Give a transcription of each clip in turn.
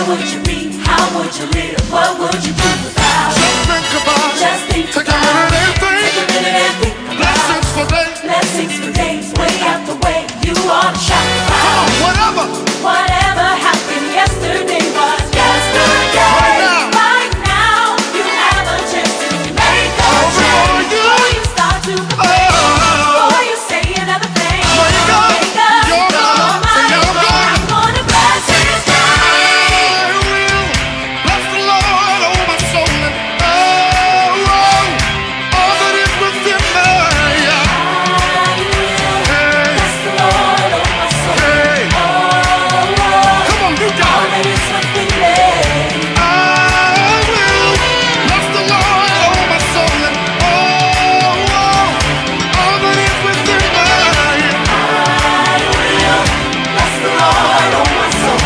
would you be? How would you live? What would you do without? Just think about. Take a minute and think about. Blessings for days. Blessings for days. Way after way. You ought to shout about. Come on, whatever happened yesterday was yesterday. Right now, you have a chance to make a change. Before you start to complain, before you say another thing, wake up, you're I'm gonna bless His name. bless the Lord, oh my soul, and all that is within me. Bless the Lord, oh my soul. Hey. Come on, you got All it. that is within me. I will bless the Lord, oh my soul, and all that is within me. Bless the Lord, oh my soul.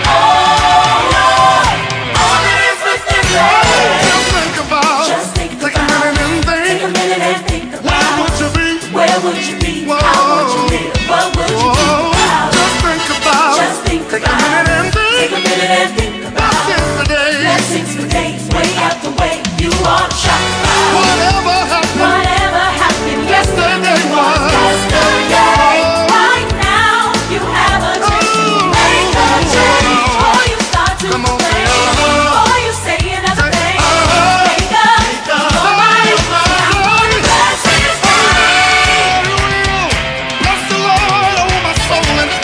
All that is within me. Just think about. Just think Take a minute and think. Take a minute and think Where about. would you be? Where would you be? How would you live? What would you do without? Just think about. Just think Take a about. minute and think. Take a minute and think about. Blessings for days. Blessings for days, way after way. You ought to shout about. Whatever happened. Whatever happened yesterday was yesterday. Right now, you have a chance to make a change. Before you start to Come on. complain, before you say another thing, wake up, Almighty, I'm gonna bless His name. Bless the Lord, oh my soul, and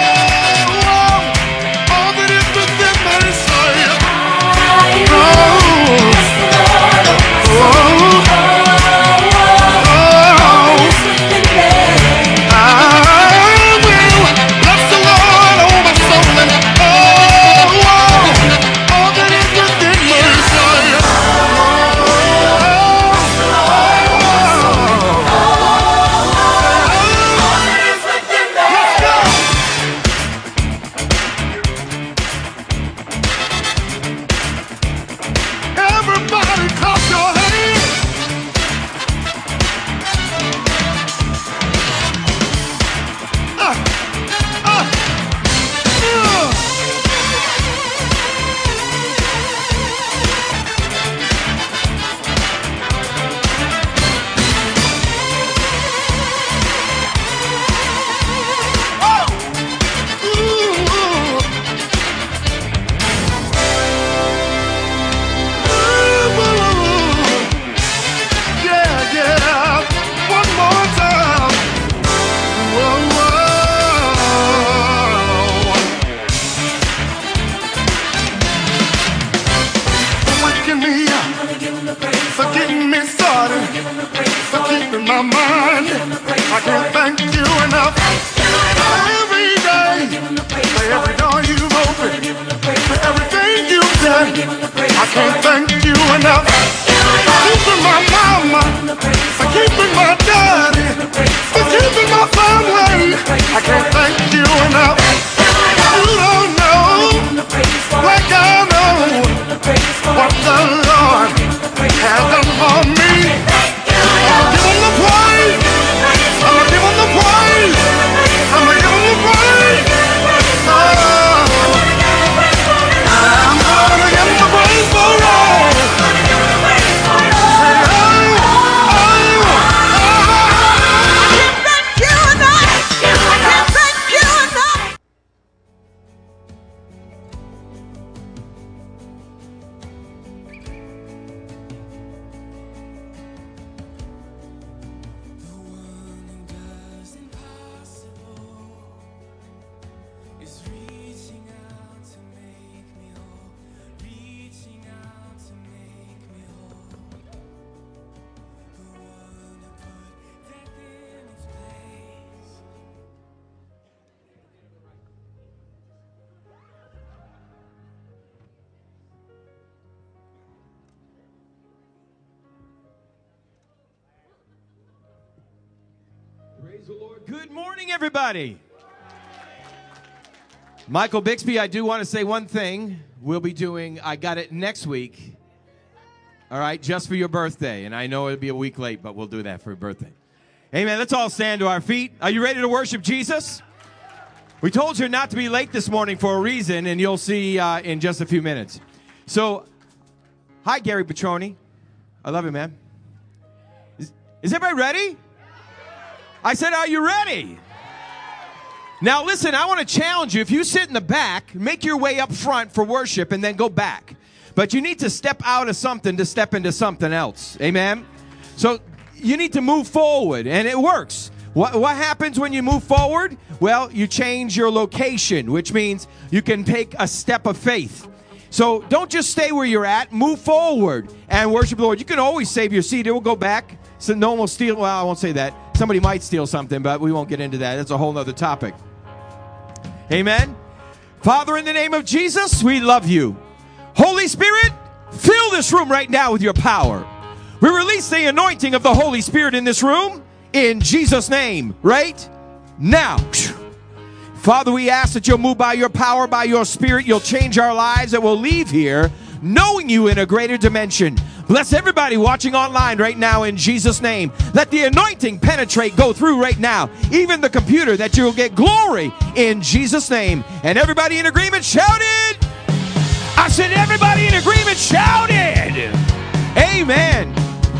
all that is within me. Say, Bless the Lord, oh my soul. All that is within me. I will bless the Lord, oh my soul, and all that is within me. Say, everybody clap your hands. Yeah, yeah. One more time. Whoa, whoa. For waking me up, for getting me started, for keeping my mind. I can't thank you enough. Every day, for every door you've opened, for everything you've done, I can't thank you enough. For keeping my mama, for keeping my daddy, for keeping my family, I can't thank you enough. You don't know, like I know, what the Lord has done for me. I'll give him the praise. I'll give him the praise. I'm gonna give him the praise. Oh, I'm gonna give him the praise for all. Praise the Lord. Good morning, everybody. Michael Bixby, I do want to say one thing. We'll be doing I Got It next week. All right, just for your birthday. And I know it'll be a week late, but we'll do that for your birthday. Amen. Let's all stand to our feet. Are you ready to worship Jesus? We told you not to be late this morning for a reason, and you'll see in just a few minutes. So, hi, Gary Petroni. I love you, man. Is everybody ready? I said, are you ready? Now, listen, I want to challenge you. If you sit in the back, make your way up front for worship and then go back. But you need to step out of something to step into something else. Amen? So, you need to move forward, and it works. What happens when you move forward? Well, you change your location, which means you can take a step of faith. So don't just stay where you're at. Move forward and worship the Lord. You can always save your seat. It will go back. So no one will steal. Well, I won't say that. Somebody might steal something, but we won't get into that. That's a whole other topic. Amen. Father, in the name of Jesus, we love you. Holy Spirit, fill this room right now with your power. We release the anointing of the Holy Spirit in this room. In Jesus' name, right now. Father, we ask that you'll move by your power, by your spirit. You'll change our lives, that we'll leave here knowing you in a greater dimension. Bless everybody watching online right now in Jesus' name. Let the anointing penetrate, go through right now. Even the computer, that you'll get glory in Jesus' name. And everybody in agreement shouted. I said everybody in agreement shouted. Amen.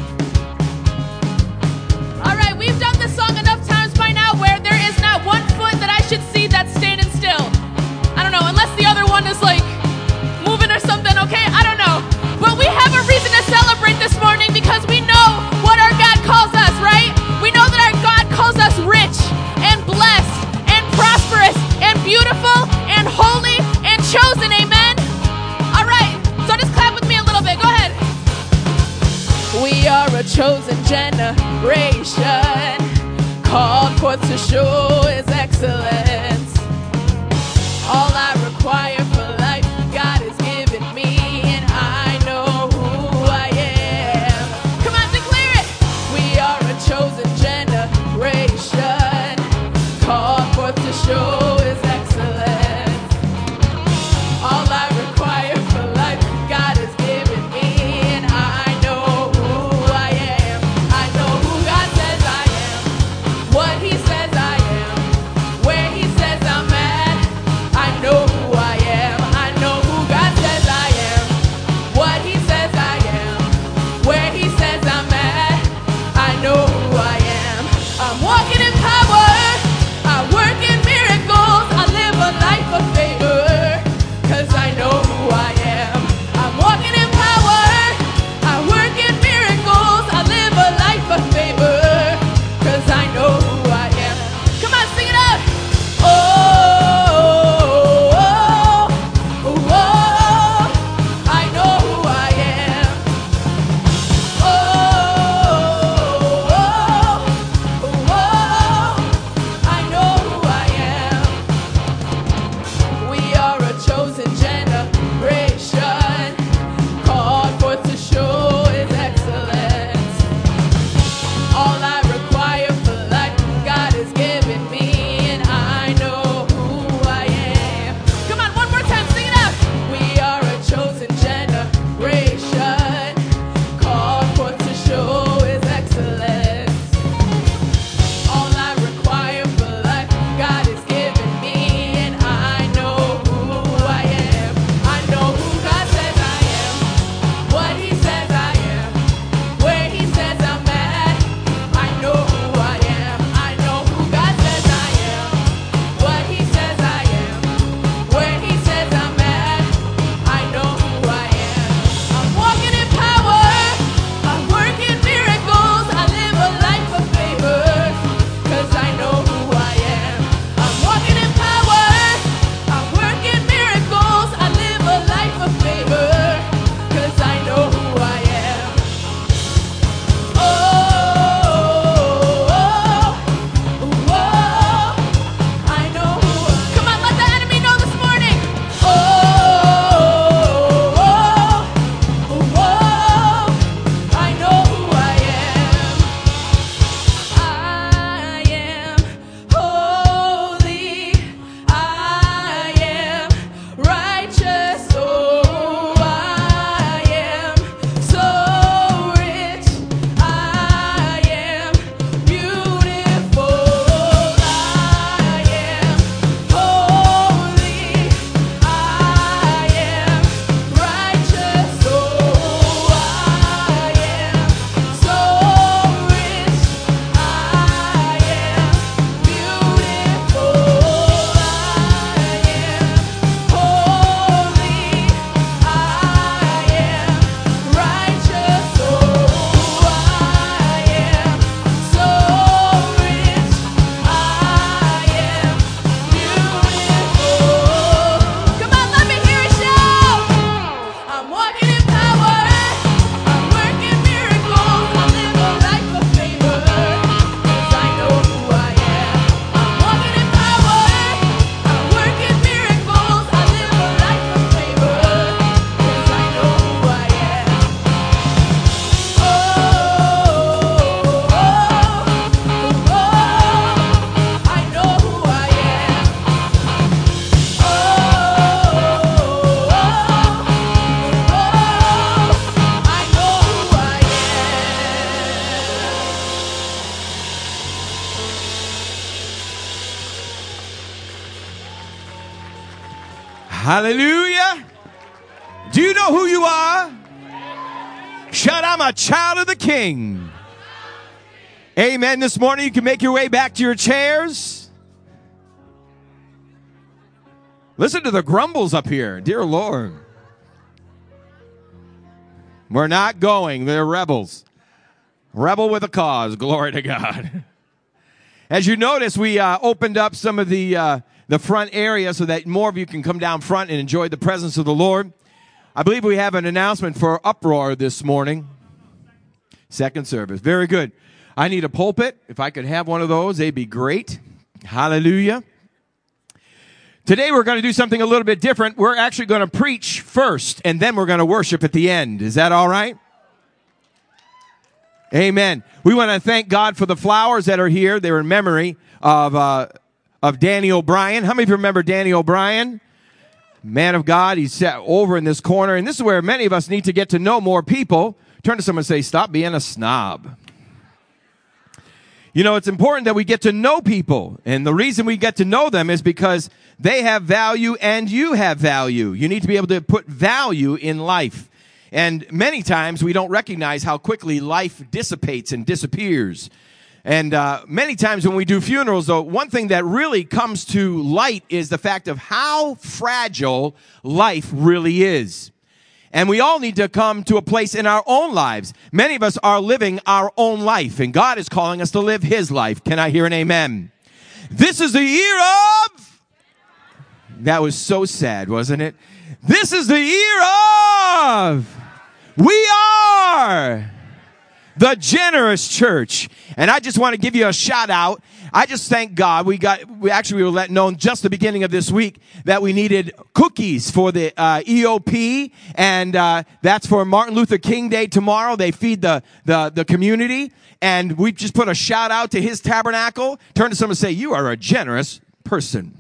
All right, we've done this song enough times by now where there is not one foot that I should see that's standing still. I don't know, unless the other one is like moving or something, okay? I don't know. But we have a reason to celebrate this morning because we know what our God calls us, right? We know that our God calls us rich and blessed and prosperous and beautiful and holy and chosen, amen? All right, so just clap with me a little bit. Go ahead. We are a chosen generation, called forth to show His excellence. All I require for life, God has given me, and I know who I am. Come on, declare it. We are a chosen generation, called forth to show His excellence. All I require for life, God has given me, and I know who I am. I know who God says I am, what He says I am, where He says Hallelujah. Do you know who you are? Shout, I'm a child of the King. Amen. This morning you can make your way back to your chairs. Listen to the grumbles up here. Dear Lord. We're not going. They're rebels. Rebel with a cause. Glory to God. As you notice, we opened up some of the front area so that more of you can come down front and enjoy the presence of the Lord. I believe we have an announcement for Uproar this morning. Second service. Very good. I need a pulpit. If I could have one of those, they'd be great. Hallelujah. Today we're going to do something a little bit different. We're actually going to preach first, and then we're going to worship at the end. Is that all right? Amen. We want to thank God for the flowers that are here. They're in memory of Danny O'Brien. How many of you remember Danny O'Brien? Man of God. He's sat over in this corner. And this is where many of us need to get to know more people. Turn to someone and say, stop being a snob. You know, it's important that we get to know people. And the reason we get to know them is because they have value and you have value. You need to be able to put value in life. And many times we don't recognize how quickly life dissipates and disappears. And many times when we do funerals, though, one thing that really comes to light is the fact of how fragile life really is. And we all need to come to a place in our own lives. Many of us are living our own life, and God is calling us to live His life. Can I hear an amen? This is the year of... That was so sad, wasn't it? This is the year of... We are the Generous Church. And I just want to give you a shout out. I just thank God. We were let known just the beginning of this week that we needed cookies for the EOP, and that's for Martin Luther King Day tomorrow. They feed the community, and we just put a shout out to his tabernacle. Turn to someone and say, you are a generous person.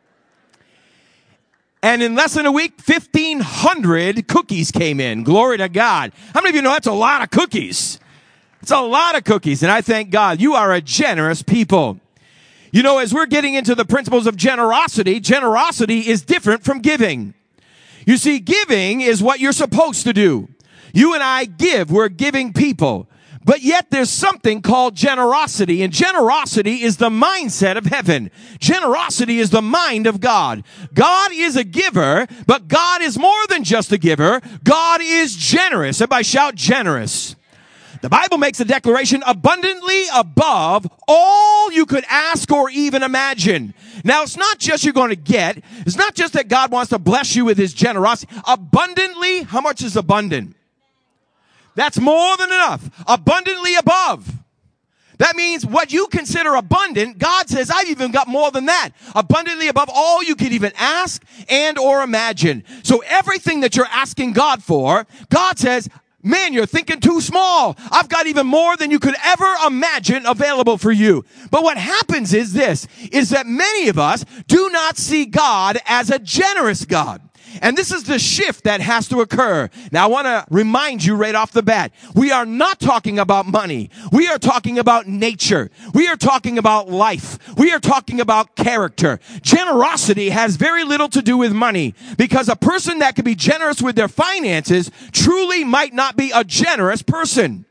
And in less than a week, 1,500 cookies came in. Glory to God. How many of you know that's a lot of cookies? It's a lot of cookies. And I thank God you are a generous people. You know, as we're getting into the principles of generosity, generosity is different from giving. You see, giving is what you're supposed to do. You and I give. We're giving people. But yet there's something called generosity, and generosity is the mindset of heaven. Generosity is the mind of God. God is a giver, but God is more than just a giver. God is generous. Everybody shout generous. The Bible makes a declaration abundantly above all you could ask or even imagine. Now, it's not just you're going to get. It's not just that God wants to bless you with His generosity. Abundantly, how much is abundant? That's more than enough. Abundantly above. That means what you consider abundant, God says, I've even got more than that. Abundantly above all you could even ask and or imagine. So everything that you're asking God for, God says, man, you're thinking too small. I've got even more than you could ever imagine available for you. But what happens is this, is that many of us do not see God as a generous God. And this is the shift that has to occur. Now, I want to remind you right off the bat, we are not talking about money. We are talking about nature. We are talking about life. We are talking about character. Generosity has very little to do with money, because a person that can be generous with their finances truly might not be a generous person.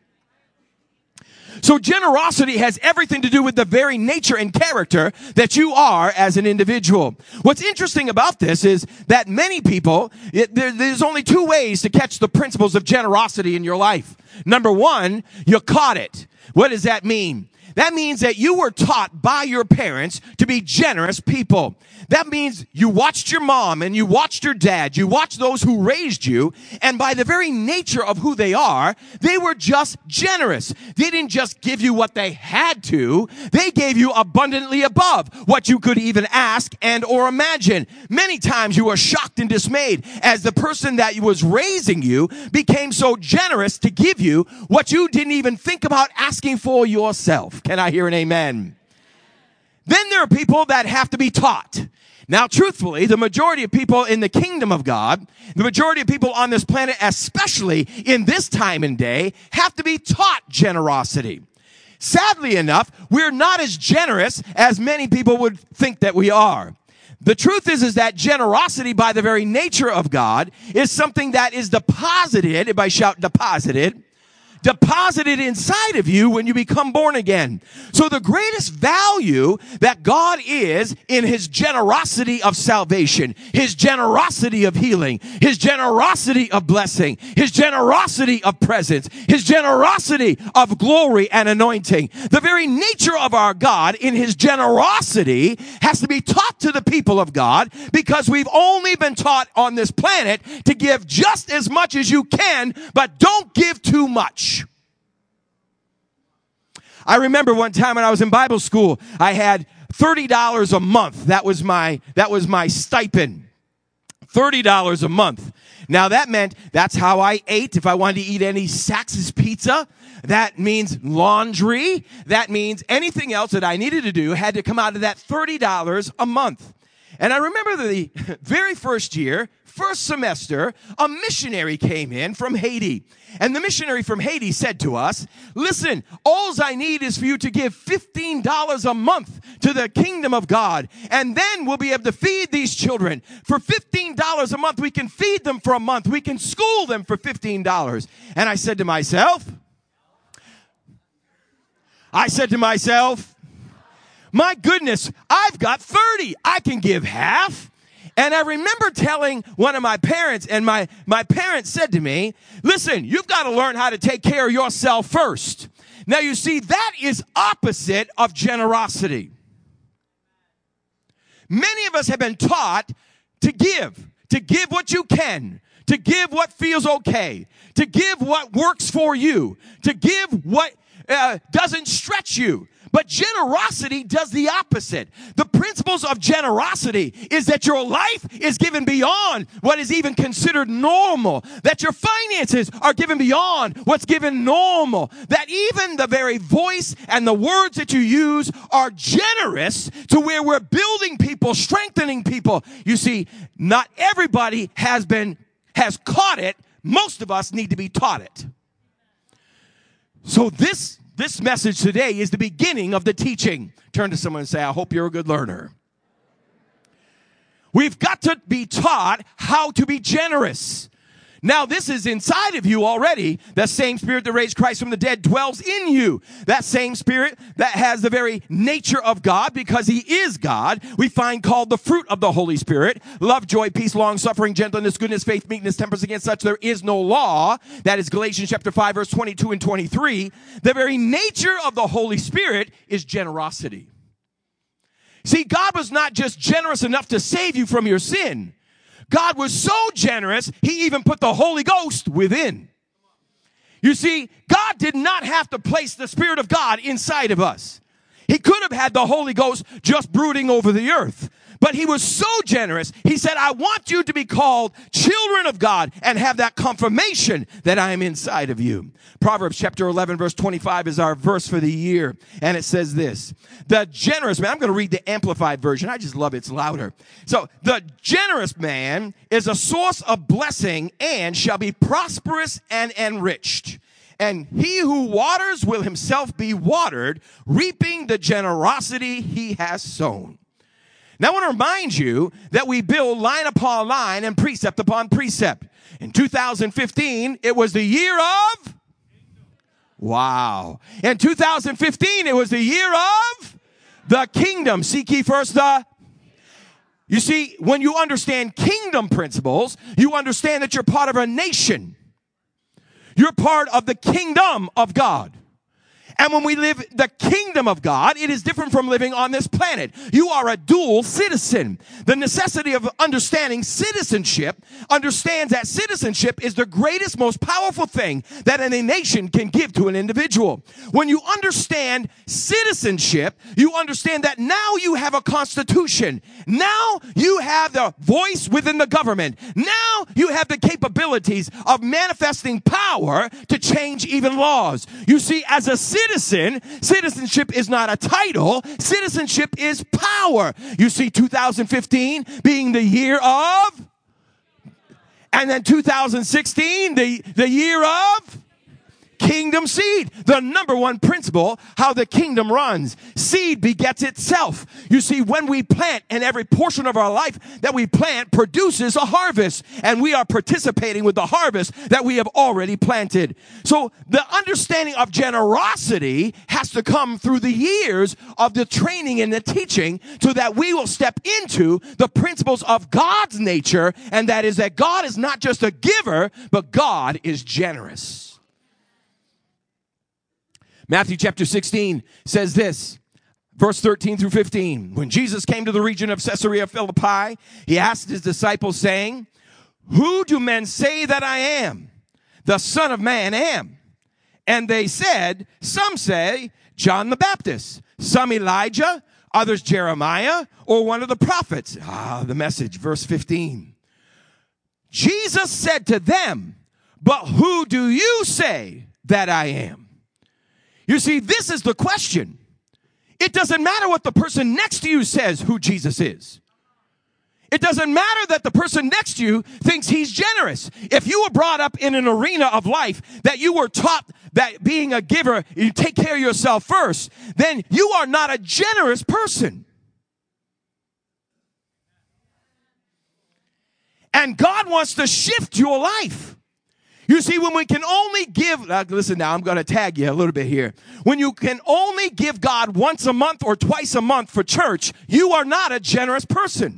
So generosity has everything to do with the very nature and character that you are as an individual. What's interesting about this is that many people, there's only two ways to catch the principles of generosity in your life. Number one, you caught it. What does that mean? That means that you were taught by your parents to be generous people. That means you watched your mom and you watched your dad. You watched those who raised you. And by the very nature of who they are, they were just generous. They didn't just give you what they had to. They gave you abundantly above what you could even ask and or imagine. Many times you were shocked and dismayed as the person that was raising you became so generous to give you what you didn't even think about asking for yourself. Can I hear an amen? Then there are people that have to be taught. Now, truthfully, the majority of people in the kingdom of God, the majority of people on this planet, especially in this time and day, have to be taught generosity. Sadly enough, we're not as generous as many people would think that we are. The truth is that generosity by the very nature of God is something that is deposited, everybody shout deposited inside of you when you become born again. So the greatest value that God is in his generosity of salvation, his generosity of healing, his generosity of blessing, his generosity of presence, his generosity of glory and anointing. The very nature of our God in his generosity has to be taught to the people of God, because we've only been taught on this planet to give just as much as you can, but don't give too much. I remember one time when I was in Bible school, I had $30 a month. That was my stipend. $30 a month. Now that meant that's how I ate. If I wanted to eat any Sax's pizza, that means laundry. That means anything else that I needed to do had to come out of that $30 a month. And I remember the very first year, first semester, a missionary came in from Haiti. And the missionary from Haiti said to us, listen, all I need is for you to give $15 a month to the kingdom of God. And then we'll be able to feed these children. For $15 a month, we can feed them for a month. We can school them for $15. And I said to myself, my goodness, I've got 30. I can give half. And I remember telling one of my parents, and my parents said to me, listen, you've got to learn how to take care of yourself first. Now, you see, that is opposite of generosity. Many of us have been taught to give what you can, to give what feels okay, to give what works for you, to give what doesn't stretch you. But generosity does the opposite. The principles of generosity is that your life is given beyond what is even considered normal. That your finances are given beyond what's given normal. That even the very voice and the words that you use are generous to where we're building people, strengthening people. You see, not everybody has caught it. Most of us need to be taught it. So this message today is the beginning of the teaching. Turn to someone and say, I hope you're a good learner. We've got to be taught how to be generous. Now, this is inside of you already. That same spirit that raised Christ from the dead dwells in you. That same spirit that has the very nature of God, because he is God, we find called the fruit of the Holy Spirit. Love, joy, peace, long-suffering, gentleness, goodness, faith, meekness, temperance. Against such there is no law. That is Galatians chapter 5, verse 22 and 23. The very nature of the Holy Spirit is generosity. See, God was not just generous enough to save you from your sin. God was so generous, he even put the Holy Ghost within. You see, God did not have to place the Spirit of God inside of us. He could have had the Holy Ghost just brooding over the earth. But he was so generous, he said, I want you to be called children of God and have that confirmation that I am inside of you. Proverbs chapter 11, verse 25 is our verse for the year. And it says this, the generous man, I'm going to read the Amplified version. I just love it. It's louder. So the generous man is a source of blessing and shall be prosperous and enriched. And he who waters will himself be watered, reaping the generosity he has sown. Now, I want to remind you that we build line upon line and precept upon precept. In 2015, it was the year of... Wow. In 2015, it was the year of the kingdom. Seek ye first the... You see, when you understand kingdom principles, you understand that you're part of a nation. You're part of the kingdom of God. And when we live the kingdom of God, it is different from living on this planet. You are a dual citizen. The necessity of understanding citizenship understands that citizenship is the greatest, most powerful thing that any nation can give to an individual. When you understand citizenship, you understand that now you have a constitution. Now you have the voice within the government. Now you have the capabilities of manifesting power to change even laws. You see, as a citizenship is not a title. Citizenship is power. You see, 2015 being the year of, and then 2016, the year of Kingdom seed, the number one principle, how the kingdom runs. Seed begets itself. You see, when we plant, and every portion of our life that we plant produces a harvest, and we are participating with the harvest that we have already planted. So the understanding of generosity has to come through the years of the training and the teaching, so that we will step into the principles of God's nature, and that is that God is not just a giver, but God is generous. Matthew chapter 16 says this, verse 13 through 15. When Jesus came to the region of Caesarea Philippi, he asked his disciples, saying, "Who do men say that I am? The Son of Man am." And they said, "Some say John the Baptist, some Elijah, others Jeremiah, or one of the prophets." The message, verse 15. Jesus said to them, "But who do you say that I am?" You see, this is the question. It doesn't matter what the person next to you says who Jesus is. It doesn't matter that the person next to you thinks he's generous. If you were brought up in an arena of life that you were taught that being a giver, you take care of yourself first, then you are not a generous person. And God wants to shift your life. You see, when we can only give, listen now, I'm going to tag you a little bit here. When you can only give God once a month or twice a month for church, you are not a generous person.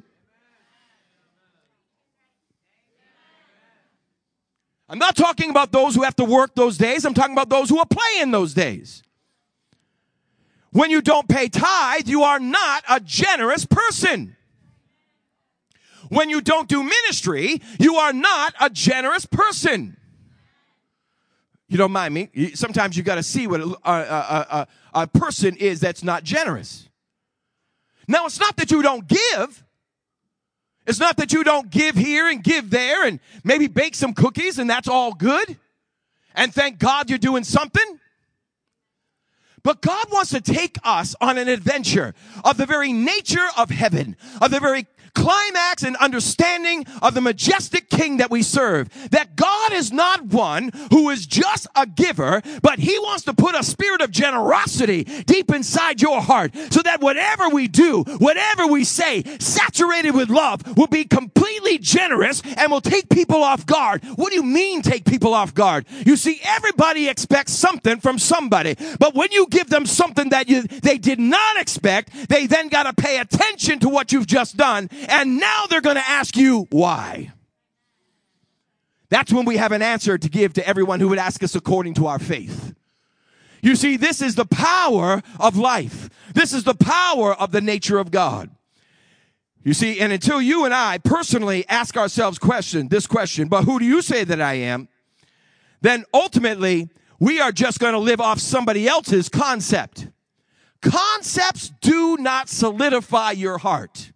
I'm not talking about those who have to work those days. I'm talking about those who are playing those days. When you don't pay tithe, you are not a generous person. When you don't do ministry, you are not a generous person. You don't mind me. Sometimes you got to see what a person is that's not generous. Now, it's not that you don't give. It's not that you don't give here and give there and maybe bake some cookies and that's all good. And thank God you're doing something. But God wants to take us on an adventure of the very nature of heaven, of the very climax and understanding of the majestic King that we serve. That God is not one who is just a giver, but he wants to put a spirit of generosity deep inside your heart, so that whatever we do, whatever we say, saturated with love, will be completely generous and will take people off guard. What do you mean take people off guard? You see, everybody expects something from somebody, but when you give them something that they did not expect, they then got to pay attention to what you've just done. And now they're going to ask you why. That's when we have an answer to give to everyone who would ask us according to our faith. You see, this is the power of life. This is the power of the nature of God. You see, and until you and I personally ask ourselves this question, but who do you say that I am? Then ultimately, we are just going to live off somebody else's concept. Concepts do not solidify your heart.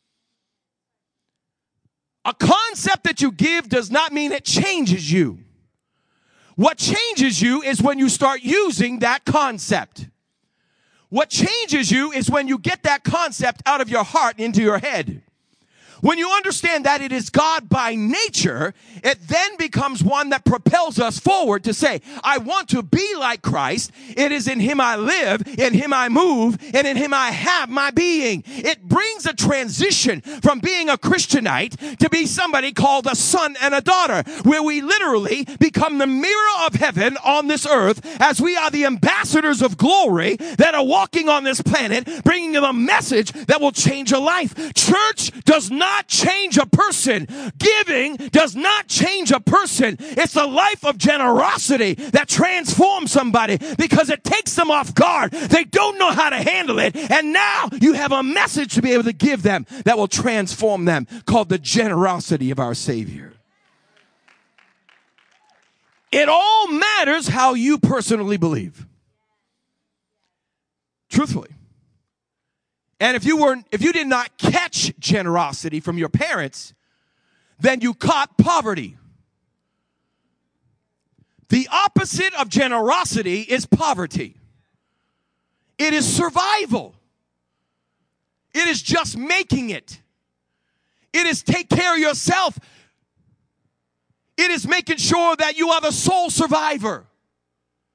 A concept that you give does not mean it changes you. What changes you is when you start using that concept. What changes you is when you get that concept out of your heart into your head. When you understand that it is God by nature, it then becomes one that propels us forward to say, I want to be like Christ. It is in him I live, in him I move, and in him I have my being. It brings a transition from being a Christianite to be somebody called a son and a daughter, where we literally become the mirror of heaven on this earth, as we are the ambassadors of glory that are walking on this planet, bringing them a message that will change a life. Church does not change a person. Giving does not change a person. It's a life of generosity that transforms somebody, because it takes them off guard. They don't know how to handle it. And now you have a message to be able to give them that will transform them, called the generosity of our Savior. It all matters how you personally believe. Truthfully. And if you did not catch generosity from your parents, then you caught poverty. The opposite of generosity is poverty. It is survival. It is just making it. It is take care of yourself. It is making sure that you are the sole survivor.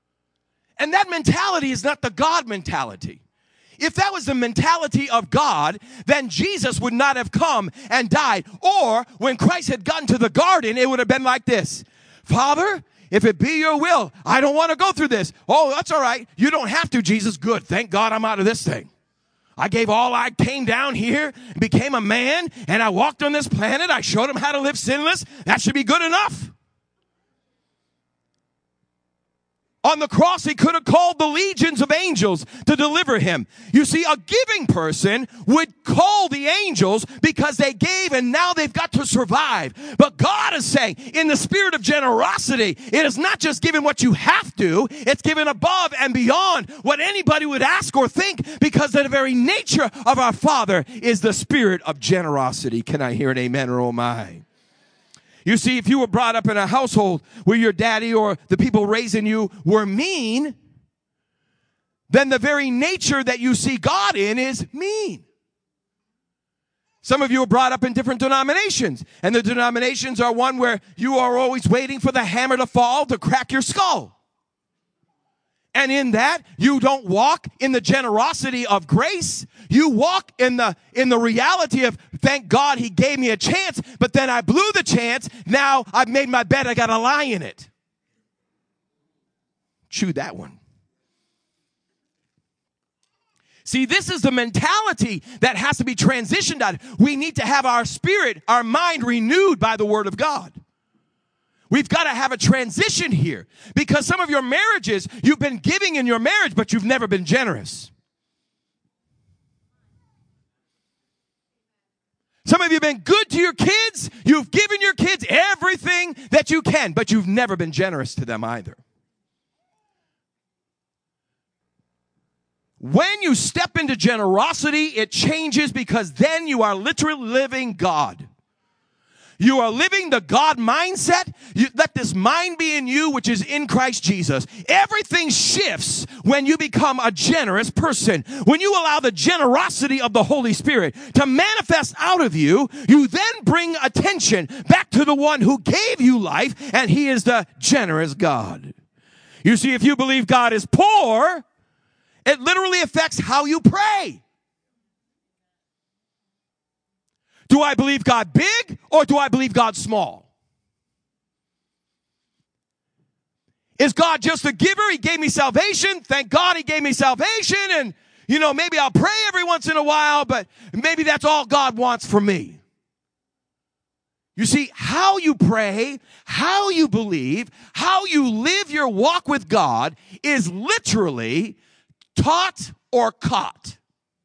And that mentality is not the God mentality. If that was the mentality of God, then Jesus would not have come and died. Or when Christ had gotten to the garden, it would have been like this. Father, if it be your will, I don't want to go through this. Oh, that's all right. You don't have to, Jesus. Good. Thank God I'm out of this thing. I gave all I came down here, became a man, and I walked on this planet. I showed him how to live sinless. That should be good enough. On the cross, he could have called the legions of angels to deliver him. You see, a giving person would call the angels because they gave and now they've got to survive. But God is saying, in the spirit of generosity, it is not just giving what you have to, it's giving above and beyond what anybody would ask or think, because the very nature of our Father is the spirit of generosity. Can I hear an amen or oh my? You see, if you were brought up in a household where your daddy or the people raising you were mean, then the very nature that you see God in is mean. Some of you were brought up in different denominations, and the denominations are one where you are always waiting for the hammer to fall to crack your skull. And in that, you don't walk in the generosity of grace. You walk in the reality of, thank God he gave me a chance, but then I blew the chance. Now I've made my bed. I got to lie in it. Chew that one. See, this is the mentality that has to be transitioned out. We need to have our spirit, our mind renewed by the word of God. We've got to have a transition here, because some of your marriages, you've been giving in your marriage, but you've never been generous. Some of you have been good to your kids. You've given your kids everything that you can, but you've never been generous to them either. When you step into generosity, it changes, because then you are literally living God. You are living the God mindset. You let this mind be in you, which is in Christ Jesus. Everything shifts when you become a generous person. When you allow the generosity of the Holy Spirit to manifest out of you, you then bring attention back to the one who gave you life, and he is the generous God. You see, if you believe God is poor, it literally affects how you pray. Do I believe God big, or do I believe God small? Is God just a giver? He gave me salvation. Thank God he gave me salvation. And, maybe I'll pray every once in a while, but maybe that's all God wants from me. You see, how you pray, how you believe, how you live your walk with God is literally taught or caught.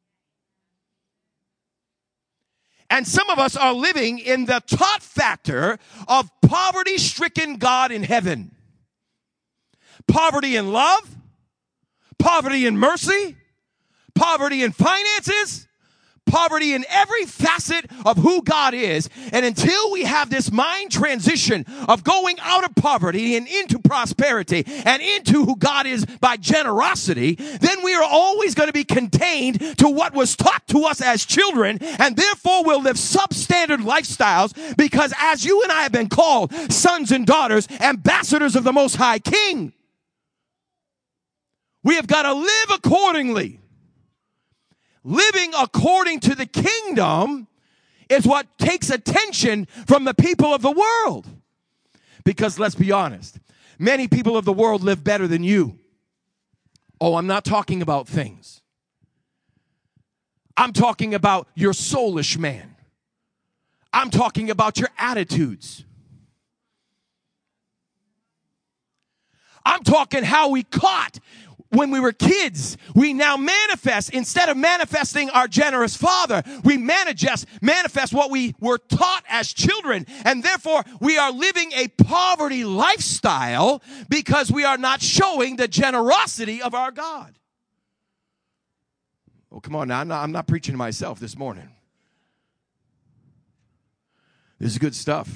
And some of us are living in the taught factor of poverty-stricken God in heaven. Poverty in love, poverty in mercy, poverty in finances, poverty in every facet of who God is. And until we have this mind transition of going out of poverty and into prosperity and into who God is by generosity, then we are always going to be contained to what was taught to us as children, and therefore we'll live substandard lifestyles, because as you and I have been called sons and daughters, ambassadors of the Most High King, we have got to live accordingly. Living according to the kingdom is what takes attention from the people of the world. Because let's be honest, many people of the world live better than you. Oh, I'm not talking about things. I'm talking about your soulish man. I'm talking about your attitudes. I'm talking how we caught when we were kids. We now manifest, instead of manifesting our generous Father, we manifest what we were taught as children. And therefore, we are living a poverty lifestyle because we are not showing the generosity of our God. Oh, come on now. I'm not preaching to myself this morning. This is good stuff.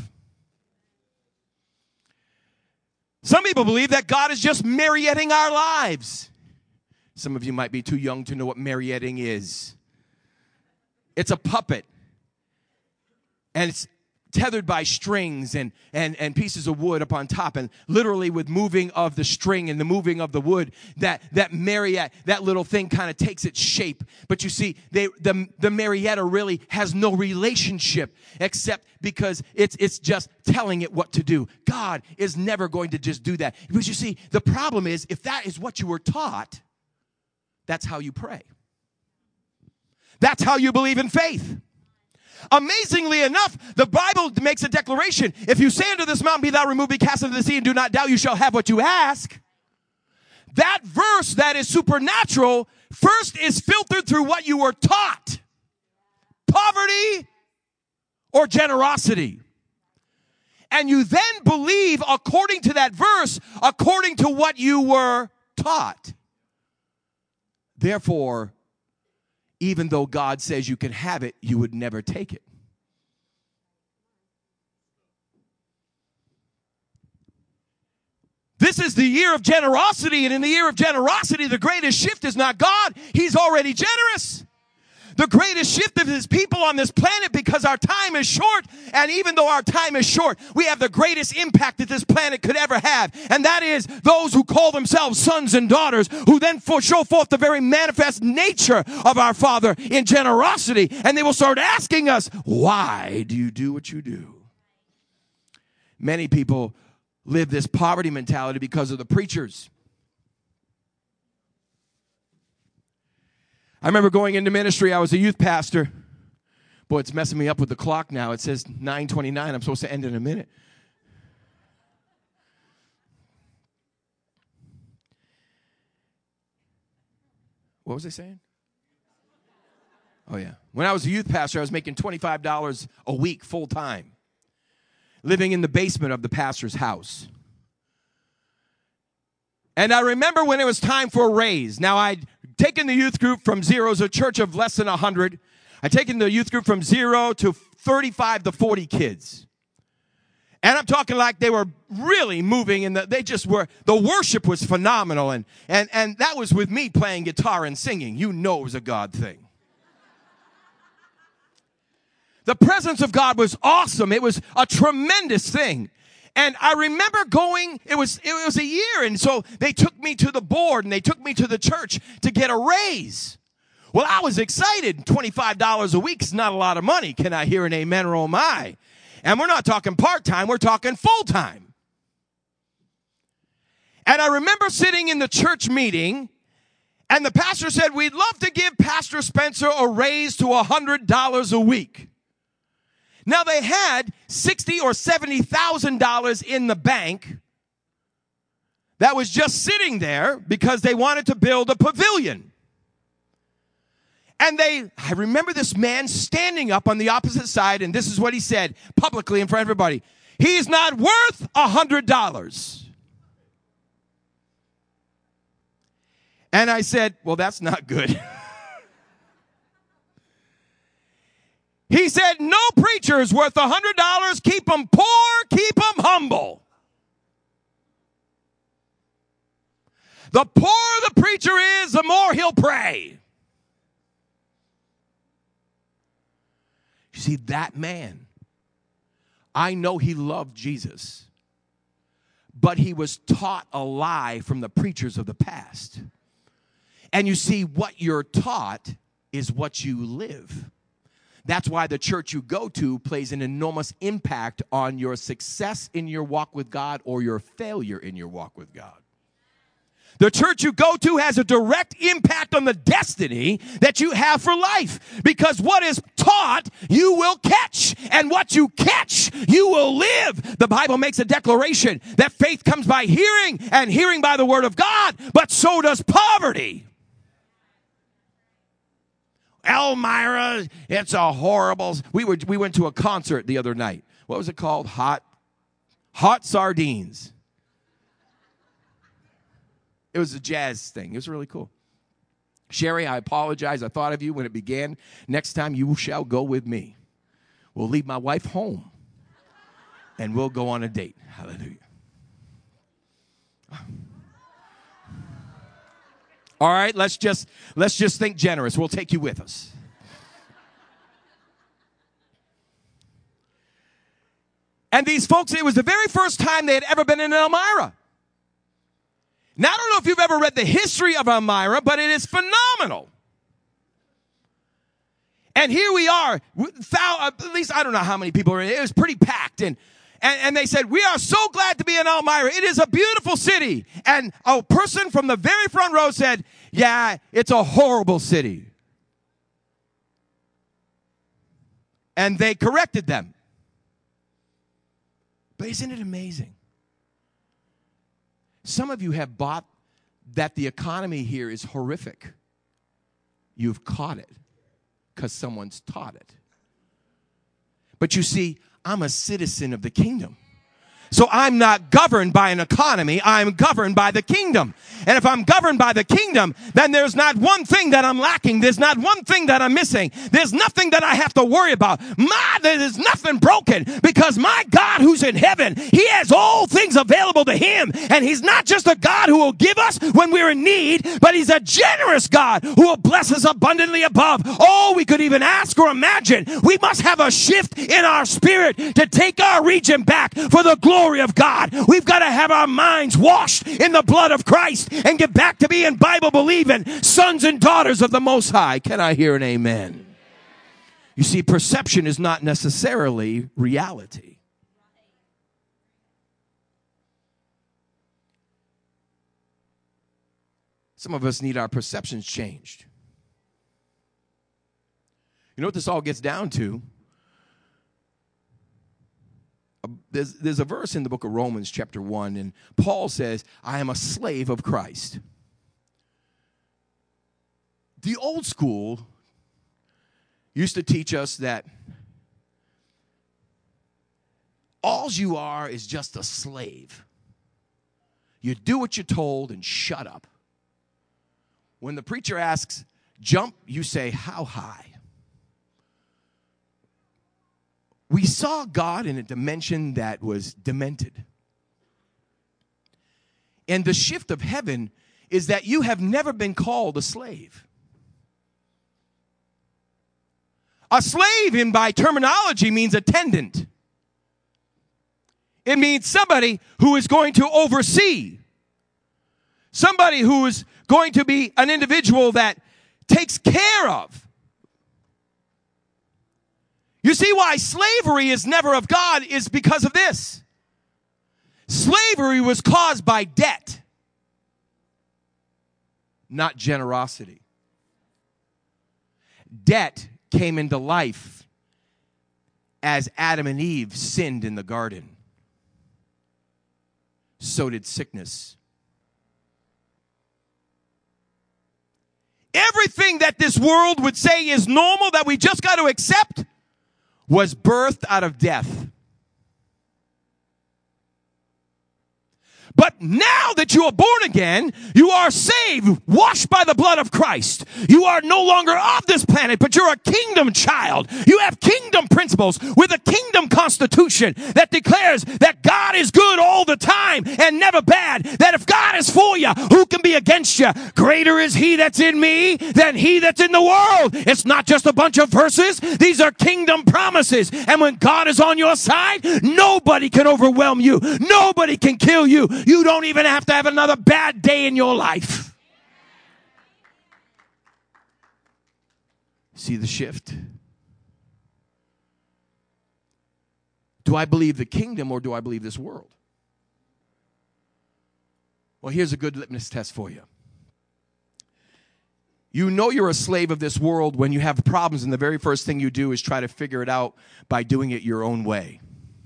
Some people believe that God is just marionetting our lives. Some of you might be too young to know what marionetting is. It's a puppet. And it's tethered by strings and pieces of wood upon top, and literally with moving of the string and the moving of the wood, that Marietta, that little thing kind of takes its shape. But you see, the Marietta really has no relationship except because it's just telling it what to do. God is never going to just do that. Because you see, the problem is, if that is what you were taught, that's how you pray. That's how you believe in faith. Amazingly enough, the Bible makes a declaration. If you say unto this mountain, be thou removed, be cast into the sea, and do not doubt, you shall have what you ask. That verse that is supernatural first is filtered through what you were taught. Poverty or generosity. And you then believe according to that verse, according to what you were taught. Therefore, even though God says you can have it, you would never take it. This is the year of generosity, and in the year of generosity, the greatest shift is not God. He's already generous. The greatest shift of his people on this planet, because our time is short, and even though our time is short, we have the greatest impact that this planet could ever have, and that is those who call themselves sons and daughters, who then show forth the very manifest nature of our Father in generosity, and they will start asking us, why do you do what you do? Many people live this poverty mentality because of the preachers. I remember going into ministry. I was a youth pastor. Boy, it's messing me up with the clock now. It says 9:29. I'm supposed to end in a minute. What was I saying? Oh, yeah. When I was a youth pastor, I was making $25 a week full time, living in the basement of the pastor's house. And I remember when it was time for a raise. Now, I'd taken the youth group from zero. It was a church of less than 100. I'd taken the youth group from 0 to 35 to 40 kids. And I'm talking like they were really moving, and they just were. The worship was phenomenal, and that was with me playing guitar and singing. You know it was a God thing. The presence of God was awesome. It was a tremendous thing. And I remember going, it was a year, and so they took me to the board, and they took me to the church to get a raise. Well, I was excited. $25 a week is not a lot of money. Can I hear an amen or oh my? And we're not talking part-time, we're talking full-time. And I remember sitting in the church meeting, and the pastor said, we'd love to give Pastor Spencer a raise to $100 a week. Now, they had $60,000 or $70,000 in the bank that was just sitting there because they wanted to build a pavilion. And I remember this man standing up on the opposite side, and this is what he said publicly in front of everybody. He's not worth $100. And I said, well, that's not good. He said, no preacher is worth $100. Keep them poor, keep them humble. The poorer the preacher is, the more he'll pray. You see, that man, I know he loved Jesus, but he was taught a lie from the preachers of the past. And you see, what you're taught is what you live. That's why the church you go to plays an enormous impact on your success in your walk with God or your failure in your walk with God. The church you go to has a direct impact on the destiny that you have for life. Because what is taught, you will catch. And what you catch, you will live. The Bible makes a declaration that faith comes by hearing, and hearing by the word of God, but so does poverty. Elmira, it's a horrible. We went to a concert the other night. What was it called? Hot Sardines. It was a jazz thing. It was really cool. Sherry, I apologize. I thought of you when it began. Next time you shall go with me. We'll leave my wife home, and we'll go on a date. Hallelujah. All right, let's just think generous. We'll take you with us. And these folks, it was the very first time they had ever been in Elmira. Now, I don't know if you've ever read the history of Elmira, but it is phenomenal. And here we are, at least I don't know how many people were in it. It was pretty packed. And they said, we are so glad to be in Elmira. It is a beautiful city. And a person from the very front row said, yeah, it's a horrible city. And they corrected them. But isn't it amazing? Some of you have bought that the economy here is horrific. You've caught it because someone's taught it. But you see, I'm a citizen of the kingdom. So I'm not governed by an economy. I'm governed by the kingdom. And if I'm governed by the kingdom, then there's not one thing that I'm lacking. There's not one thing that I'm missing. There's nothing that I have to worry about. There's nothing broken because my God who's in heaven, he has all things available to him. And he's not just a God who will give us when we're in need, but he's a generous God who will bless us abundantly above all we could even ask or imagine. We must have a shift in our spirit to take our region back for the glory of God. We've got to have our minds washed in the blood of Christ and get back to being Bible-believing sons and daughters of the Most High. Can I hear an amen? You see, perception is not necessarily reality. Some of us need our perceptions changed. You know what this all gets down to? There's a verse in the book of Romans chapter 1, and Paul says, I am a slave of Christ. The old school used to teach us that all you are is just a slave. You do what you're told and shut up. When the preacher asks, jump, you say, how high? We saw God in a dimension that was demented. And the shift of heaven is that you have never been called a slave. A slave, in by terminology, means attendant. It means somebody who is going to oversee. Somebody who is going to be an individual that takes care of. You see why slavery is never of God is because of this. Slavery was caused by debt, not generosity. Debt came into life as Adam and Eve sinned in the garden. So did sickness. Everything that this world would say is normal that we just got to accept was birthed out of death. But now that you are born again, you are saved, washed by the blood of Christ. You are no longer of this planet, but you're a kingdom child. You have kingdom principles with a kingdom constitution that declares that God is good all the time and never bad. That if God is for you, who can be against you? Greater is he that's in me than he that's in the world. It's not just a bunch of verses. These are kingdom promises. And when God is on your side, nobody can overwhelm you. Nobody can kill you. You don't even have to have another bad day in your life. See the shift? Do I believe the kingdom or do I believe this world? Well, here's a good litmus test for you. You know you're a slave of this world when you have problems, and the very first thing you do is try to figure it out by doing it your own way.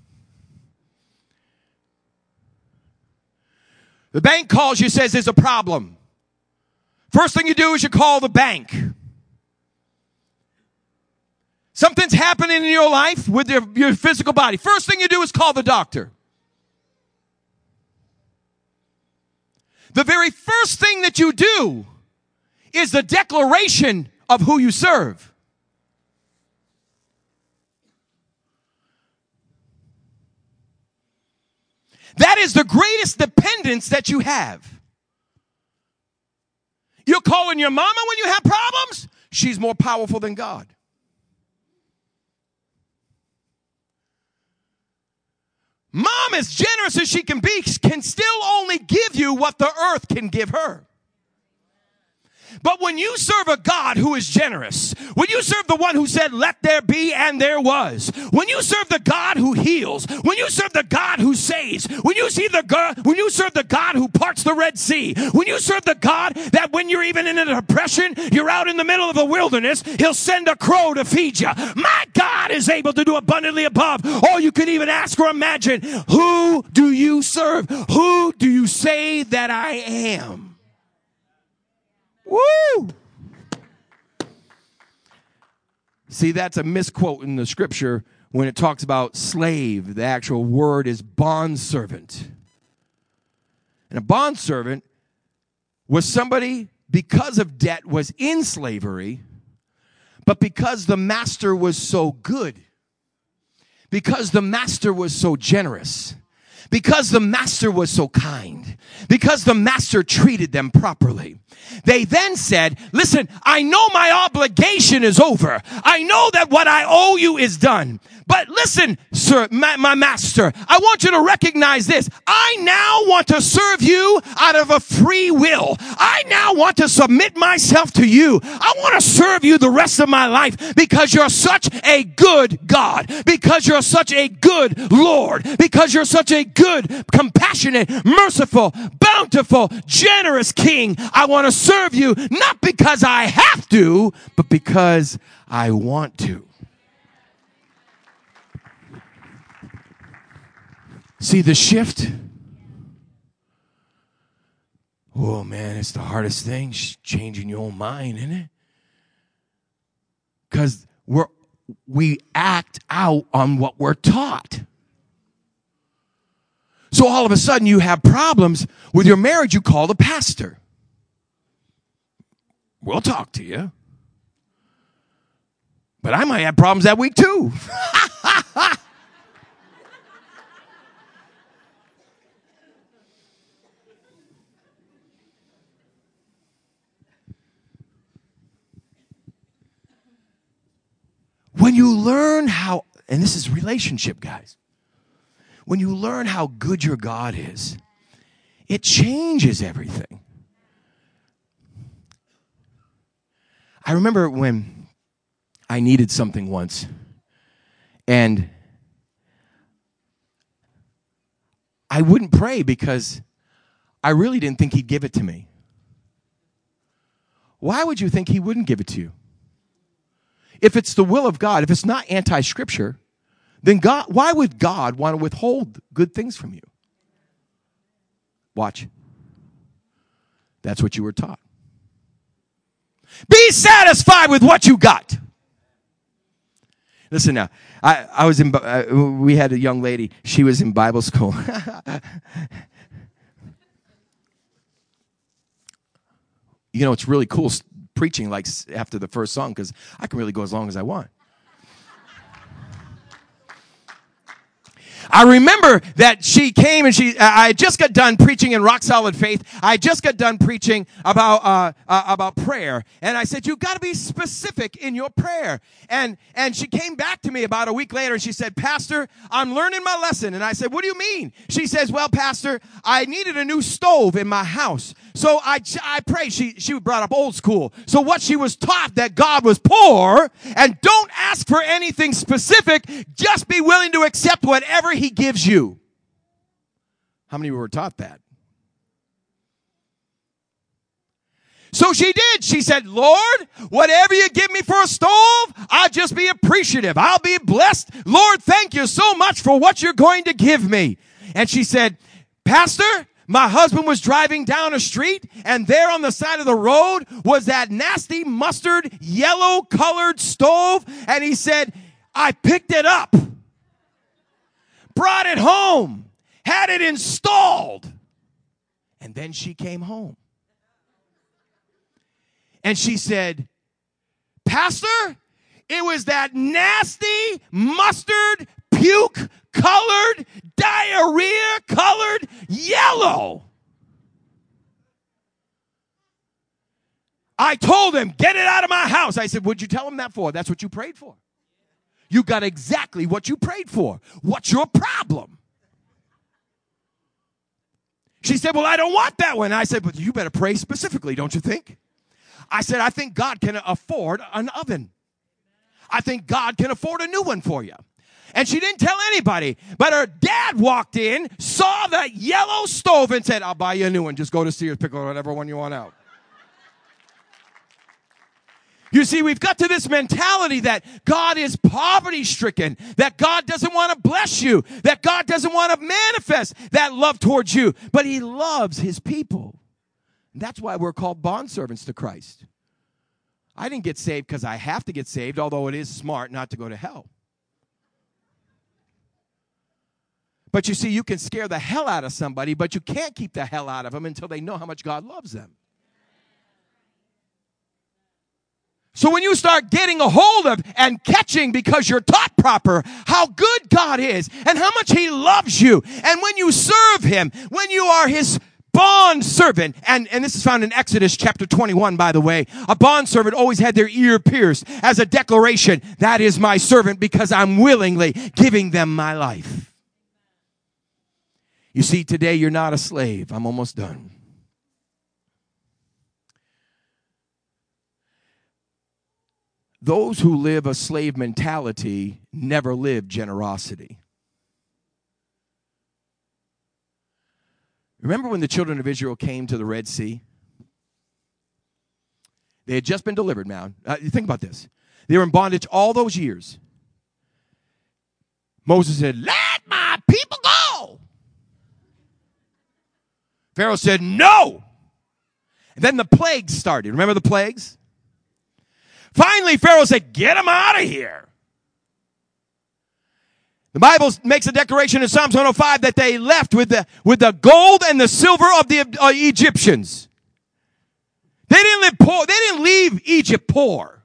The bank calls you, says there's a problem. First thing you do is you call the bank. Something's happening in your life with your physical body. First thing you do is call the doctor. The very first thing that you do is the declaration of who you serve. That is the greatest dependence that you have. You're calling your mama when you have problems? She's more powerful than God. as generous as she can be, can still only give you what the earth can give her. But when you serve a God who is generous, when you serve the one who said, let there be, and there was, when you serve the God who heals, when you serve the God who saves, when you serve the God who parts the Red Sea, when you serve the God that when you're even in a depression, you're out in the middle of the wilderness, he'll send a crow to feed you. My God is able to do abundantly above all you could even ask or imagine. Who do you serve? Who do you say that I am? Woo! See, that's a misquote in the scripture when it talks about slave. The actual word is bondservant. And a bondservant was somebody, because of debt, was in slavery, but because the master was so good, because the master was so generous, because the master was so kind, because the master treated them properly, they then said, listen, I know my obligation is over. I know that what I owe you is done. But listen, sir, my master, I want you to recognize this. I now want to serve you out of a free will. I now want to submit myself to you. I want to serve you the rest of my life because you're such a good God, because you're such a good Lord, because you're such a good, compassionate, merciful, bountiful, generous King. I want to serve you not because I have to, but because I want to. See the shift? Oh, man, it's the hardest thing, changing your own mind, isn't it? Because we act out on what we're taught. So all of a sudden you have problems with your marriage, you call the pastor. We'll talk to you. But I might have problems that week too. When you learn how, and this is relationship, guys. When you learn how good your God is, it changes everything. I remember when I needed something once, and I wouldn't pray because I really didn't think he'd give it to me. Why would you think he wouldn't give it to you? If it's the will of God, if it's not anti-scripture, then God, why would God want to withhold good things from you? Watch. That's what you were taught. Be satisfied with what you got. Listen now, I was in, we had a young lady, she was in Bible school. You know, it's really cool preaching like after the first song because I can really go as long as I want. I remember that she came and I just got done preaching in Rock Solid Faith. I just got done preaching about prayer. And I said, you've got to be specific in your prayer. And she came back to me about a week later and she said, Pastor, I'm learning my lesson. And I said, what do you mean? She says, well, Pastor, I needed a new stove in my house. So I prayed. She brought up old school. So what she was taught that God was poor and don't ask for anything specific, just be willing to accept whatever he gives you. How many were taught that? So she did. She said, Lord, whatever you give me for a stove, I'll just be appreciative. I'll be blessed. Lord, thank you so much for what you're going to give me. And she said, Pastor, my husband was driving down a street, and there on the side of the road was that nasty mustard yellow colored stove. And he said, I picked it up, brought it home, had it installed. And then she came home. And she said, Pastor, it was that nasty mustard puke colored, diarrhea colored yellow. I told him, get it out of my house. I said, what'd you tell him that for? That's what you prayed for. You got exactly what you prayed for. What's your problem? She said, well, I don't want that one. I said, but you better pray specifically, don't you think? I said, I think God can afford an oven. I think God can afford a new one for you. And she didn't tell anybody. But her dad walked in, saw the yellow stove, and said, I'll buy you a new one. Just go to Sears, pick whatever one you want out. You see, we've got to this mentality that God is poverty-stricken, that God doesn't want to bless you, that God doesn't want to manifest that love towards you, but he loves his people. And that's why we're called bondservants to Christ. I didn't get saved because I have to get saved, although it is smart not to go to hell. But you see, you can scare the hell out of somebody, but you can't keep the hell out of them until they know how much God loves them. So when you start getting a hold of and catching, because you're taught proper, how good God is and how much he loves you, and when you serve him, when you are his bond servant, and this is found in Exodus chapter 21, by the way, a bond servant always had their ear pierced as a declaration, that is my servant because I'm willingly giving them my life. You see, today you're not a slave. I'm almost done. Those who live a slave mentality never live generosity. Remember when the children of Israel came to the Red Sea? They had just been delivered, man. Think about this. They were in bondage all those years. Moses said, let my people go. Pharaoh said, no. And then the plagues started. Remember the plagues? Finally, Pharaoh said, get them out of here. The Bible makes a declaration in Psalms 105 that they left with the gold and the silver of the Egyptians. They didn't live poor. They didn't leave Egypt poor.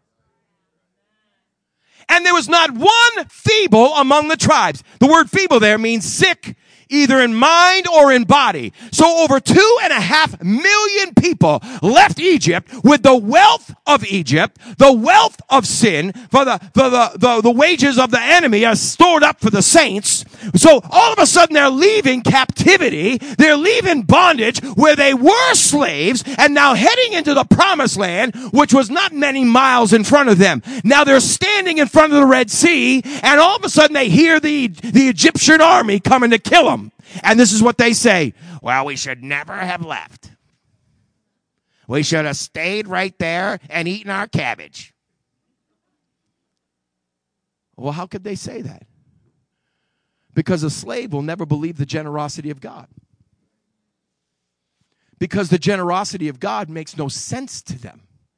And there was not one feeble among the tribes. The word feeble there means sick, either in mind or in body. So over 2.5 million people left Egypt with the wealth of Egypt, the wealth of sin, for the wages of the enemy are stored up for the saints. So all of a sudden they're leaving captivity, they're leaving bondage where they were slaves, and now heading into the promised land, which was not many miles in front of them. Now they're standing in front of the Red Sea, and all of a sudden they hear the Egyptian army coming to kill them. And this is what they say. Well, we should never have left. We should have stayed right there and eaten our cabbage. Well, how could they say that? Because a slave will never believe the generosity of God. Because the generosity of God makes no sense to them.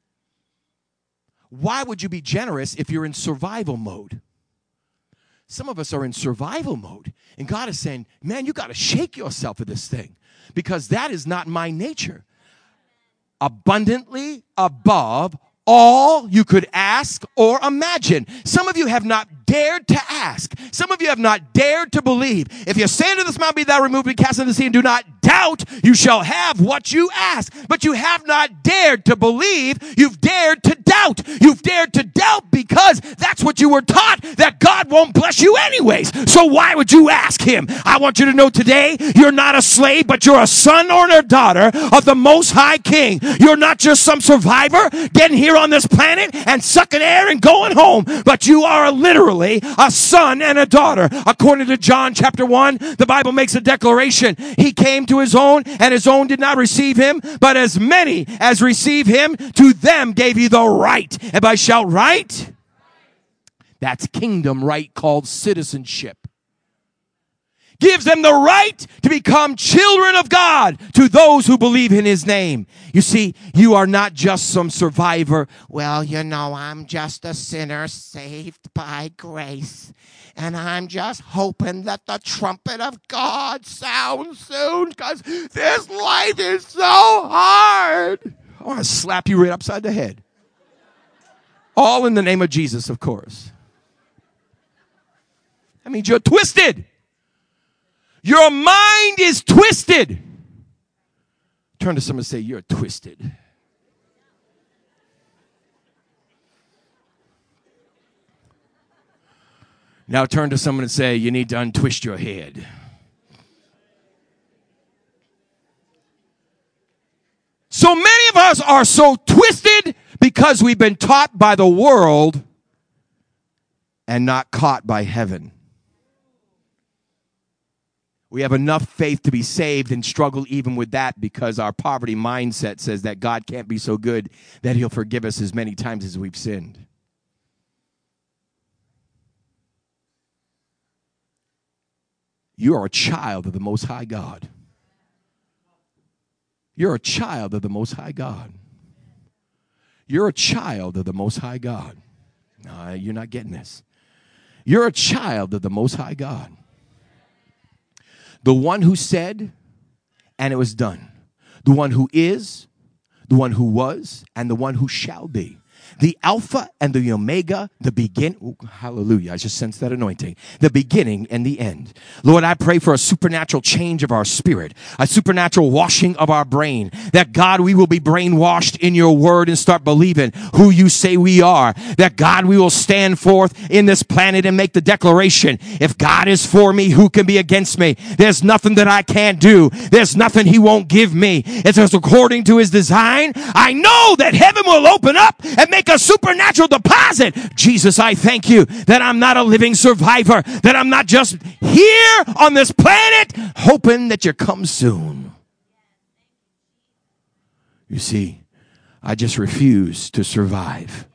Why would you be generous if you're in survival mode? Some of us are in survival mode, and God is saying, man, you got to shake yourself of this thing, because that is not my nature. Abundantly above all you could ask or imagine. Some of you have not dared to ask. Some of you have not dared to believe. If you say to this mountain, be thou removed, be cast into the sea, and do not doubt, you shall have what you ask. But you have not dared to believe. You've dared to doubt. You've dared to doubt because that's what you were taught, that God won't bless you anyways. So why would you ask him? I want you to know today, you're not a slave, but you're a son or a daughter of the Most High King. You're not just some survivor getting here on this planet and sucking air and going home, but you are literally a son and a daughter. According to John chapter 1, the Bible makes a declaration. He came to his own, and his own did not receive him, but as many as receive him, to them gave he the right. Everybody shout right. That's kingdom right, called citizenship. Gives them the right to become children of God to those who believe in his name. You see, you are not just some survivor. Well, you know, I'm just a sinner saved by grace. And I'm just hoping that the trumpet of God sounds soon, because this life is so hard. I want to slap you right upside the head. All in the name of Jesus, of course. That means you're twisted. Your mind is twisted. Turn to someone and say, you're twisted. Now turn to someone and say, you need to untwist your head. So many of us are so twisted because we've been taught by the world and not caught by heaven. We have enough faith to be saved and struggle even with that because our poverty mindset says that God can't be so good that he'll forgive us as many times as we've sinned. You are a child of the Most High God. You're a child of the Most High God. You're a child of the Most High God. No, you're not getting this. You're a child of the Most High God. The one who said, and it was done. The one who is, the one who was, and the one who shall be. The Alpha and the Omega, the begin. Hallelujah. I just sense that anointing. The beginning and the end. Lord, I pray for a supernatural change of our spirit, a supernatural washing of our brain, that God, we will be brainwashed in your word and start believing who you say we are. That God, we will stand forth in this planet and make the declaration, if God is for me, who can be against me? There's nothing that I can't do. There's nothing he won't give me. It says according to his design, I know that heaven will open up and make a supernatural deposit. Jesus, I thank you that I'm not a living survivor, that I'm not just here on this planet hoping that you come soon. You see, I just refuse to survive.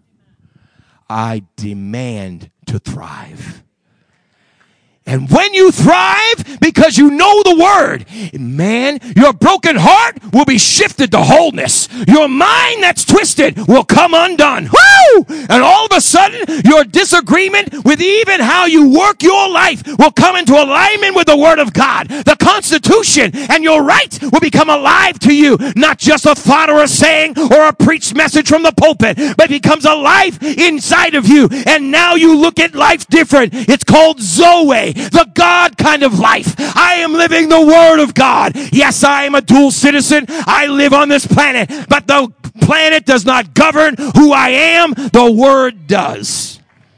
I demand to thrive. And when you thrive, because you know the word, man, your broken heart will be shifted to wholeness. Your mind that's twisted will come undone. Woo! And all of a sudden, your disagreement with even how you work your life will come into alignment with the word of God. The Constitution and your rights will become alive to you. Not just a thought or a saying or a preached message from the pulpit, but it becomes alive inside of you. And now you look at life different. It's called Zoe. The God kind of life. I am living the word of God. Yes, I am a dual citizen. I live on this planet, but the planet does not govern who I am. The word does.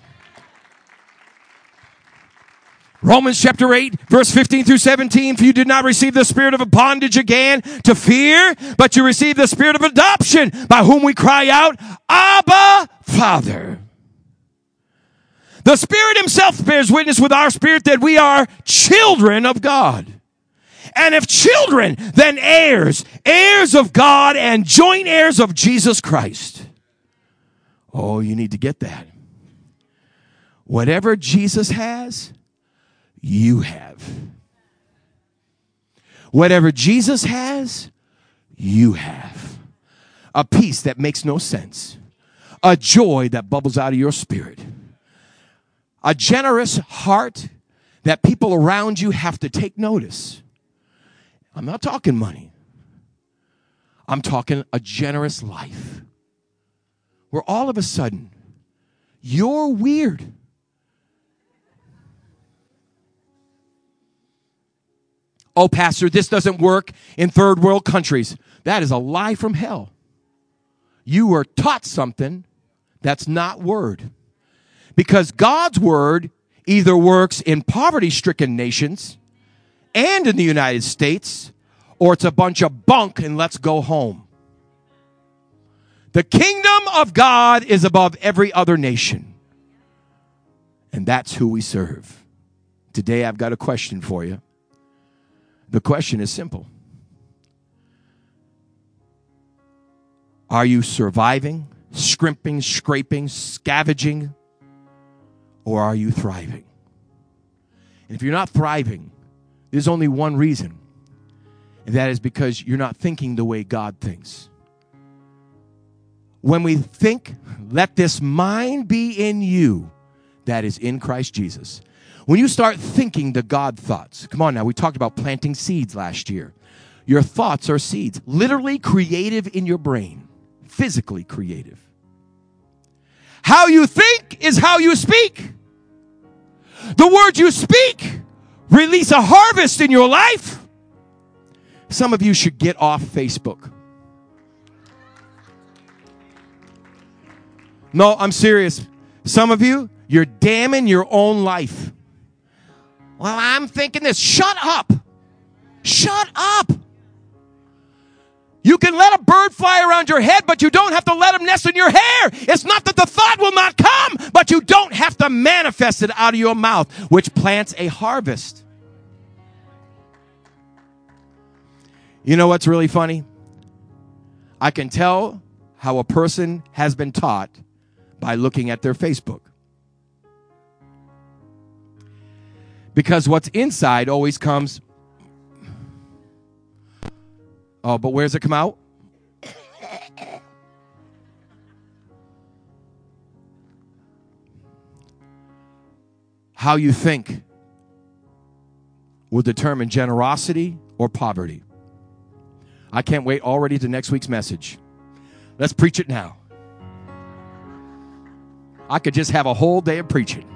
Romans chapter 8, verse 15 through 17. For you did not receive the spirit of bondage again to fear, but you received the spirit of adoption, by whom we cry out, Abba, Father. The Spirit himself bears witness with our spirit that we are children of God. And if children, then heirs, heirs of God and joint heirs of Jesus Christ. Oh, you need to get that. Whatever Jesus has, you have. Whatever Jesus has, you have. A peace that makes no sense. A joy that bubbles out of your spirit. A generous heart that people around you have to take notice. I'm not talking money. I'm talking a generous life. Where all of a sudden, you're weird. Oh, Pastor, this doesn't work in third world countries. That is a lie from hell. You were taught something that's not word. Because God's word either works in poverty-stricken nations and in the United States, or it's a bunch of bunk and let's go home. The kingdom of God is above every other nation. And that's who we serve. Today I've got a question for you. The question is simple. Are you surviving, scrimping, scraping, scavenging? Or are you thriving? And if you're not thriving, there's only one reason. And that is because you're not thinking the way God thinks. When we think, let this mind be in you that is in Christ Jesus. When you start thinking the God thoughts. Come on now, we talked about planting seeds last year. Your thoughts are seeds. Literally creative in your brain. Physically creative. How you think is how you speak. The words you speak release a harvest in your life. Some of you should get off Facebook. No, I'm serious. Some of you, you're damning your own life. Well, I'm thinking this. Shut up. Shut up. You can let a bird fly around your head, but you don't have to let them nest in your hair. It's not that the thought will not come, but you don't have to manifest it out of your mouth, which plants a harvest. You know what's really funny? I can tell how a person has been taught by looking at their Facebook. Because what's inside always comes, oh, but where's it come out? How you think will determine generosity or poverty. I can't wait already to next week's message. Let's preach it now. I could just have a whole day of preaching.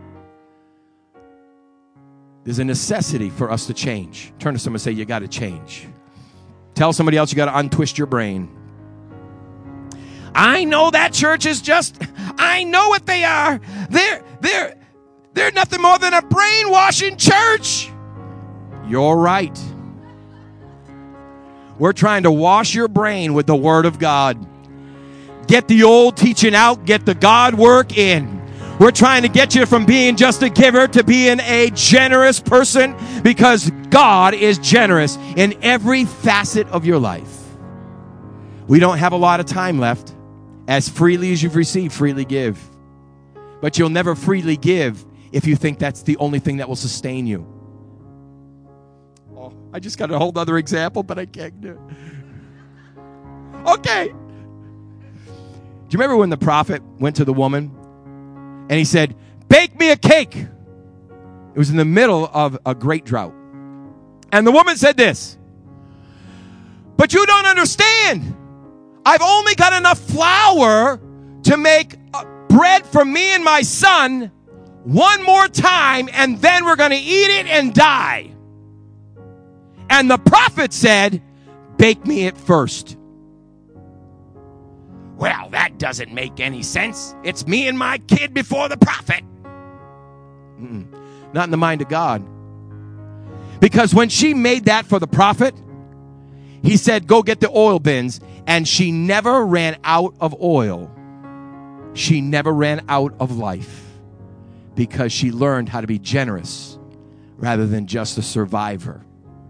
There's a necessity for us to change. Turn to someone and say, you got to change. Tell somebody else you got to untwist your brain. I know that church is just, I know what they are. They're nothing more than a brainwashing church. You're right. We're trying to wash your brain with the Word of God. Get the old teaching out. Get the God work in. We're trying to get you from being just a giver to being a generous person, because God is generous in every facet of your life. We don't have a lot of time left. As freely as you've received, freely give. But you'll never freely give if you think that's the only thing that will sustain you. Oh, I just got a whole other example, but I can't do it. Okay. Do you remember when the prophet went to the woman and he said, bake me a cake? It was in the middle of a great drought. And the woman said this, but you don't understand. I've only got enough flour to make bread for me and my son one more time, and then we're going to eat it and die. And the prophet said, bake me it first. Well, that doesn't make any sense. It's me and my kid before the prophet. Not in the mind of God. Because when she made that for the prophet, he said, go get the oil bins. And she never ran out of oil. She never ran out of life. Because she learned how to be generous rather than just a survivor.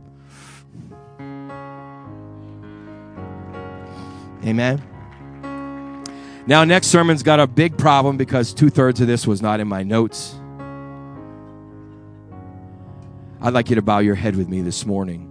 Amen. Now, next sermon's got a big problem because 2/3 of this was not in my notes. I'd like you to bow your head with me this morning.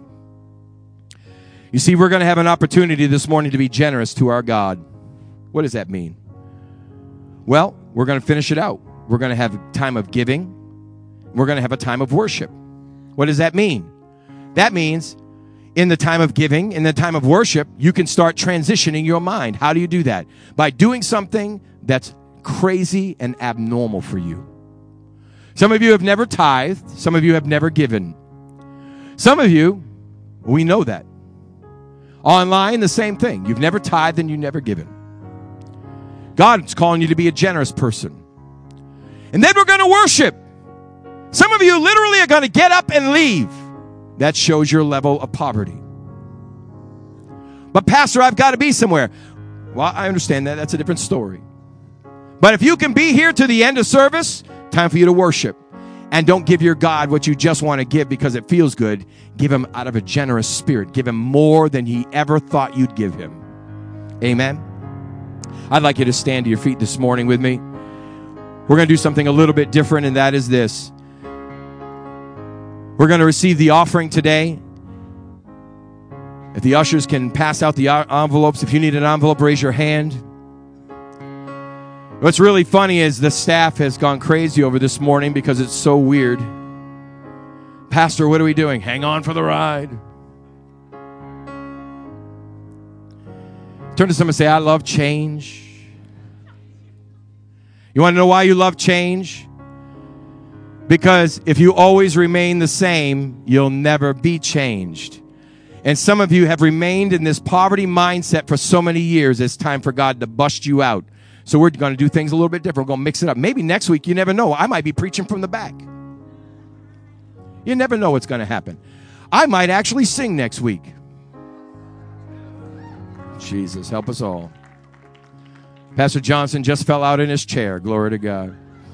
You see, we're going to have an opportunity this morning to be generous to our God. What does that mean? Well, we're going to finish it out. We're going to have a time of giving. We're going to have a time of worship. What does that mean? That means in the time of giving, in the time of worship, you can start transitioning your mind. How do you do that? By doing something that's crazy and abnormal for you. Some of you have never tithed. Some of you have never given. Some of you, we know that. Online, the same thing. You've never tithed and you've never given. God's calling you to be a generous person. And then we're going to worship. Some of you literally are going to get up and leave. That shows your level of poverty. But Pastor, I've got to be somewhere. Well, I understand that. That's a different story. But if you can be here to the end of service, time for you to worship. And don't give your God what you just want to give because it feels good. Give him out of a generous spirit. Give him more than he ever thought you'd give him. Amen. I'd like you to stand to your feet this morning with me. We're going to do something a little bit different, and that is this. We're going to receive the offering today. If the ushers can pass out the envelopes, if you need an envelope, raise your hand. What's really funny is the staff has gone crazy over this morning because it's so weird. Pastor, what are we doing? Hang on for the ride. Turn to someone and say, I love change. You want to know why you love change? Because if you always remain the same, you'll never be changed. And some of you have remained in this poverty mindset for so many years, it's time for God to bust you out. So we're going to do things a little bit different. We're going to mix it up. Maybe next week, you never know. I might be preaching from the back. You never know what's going to happen. I might actually sing next week. Jesus, help us all. Pastor Johnson just fell out in his chair. Glory to God.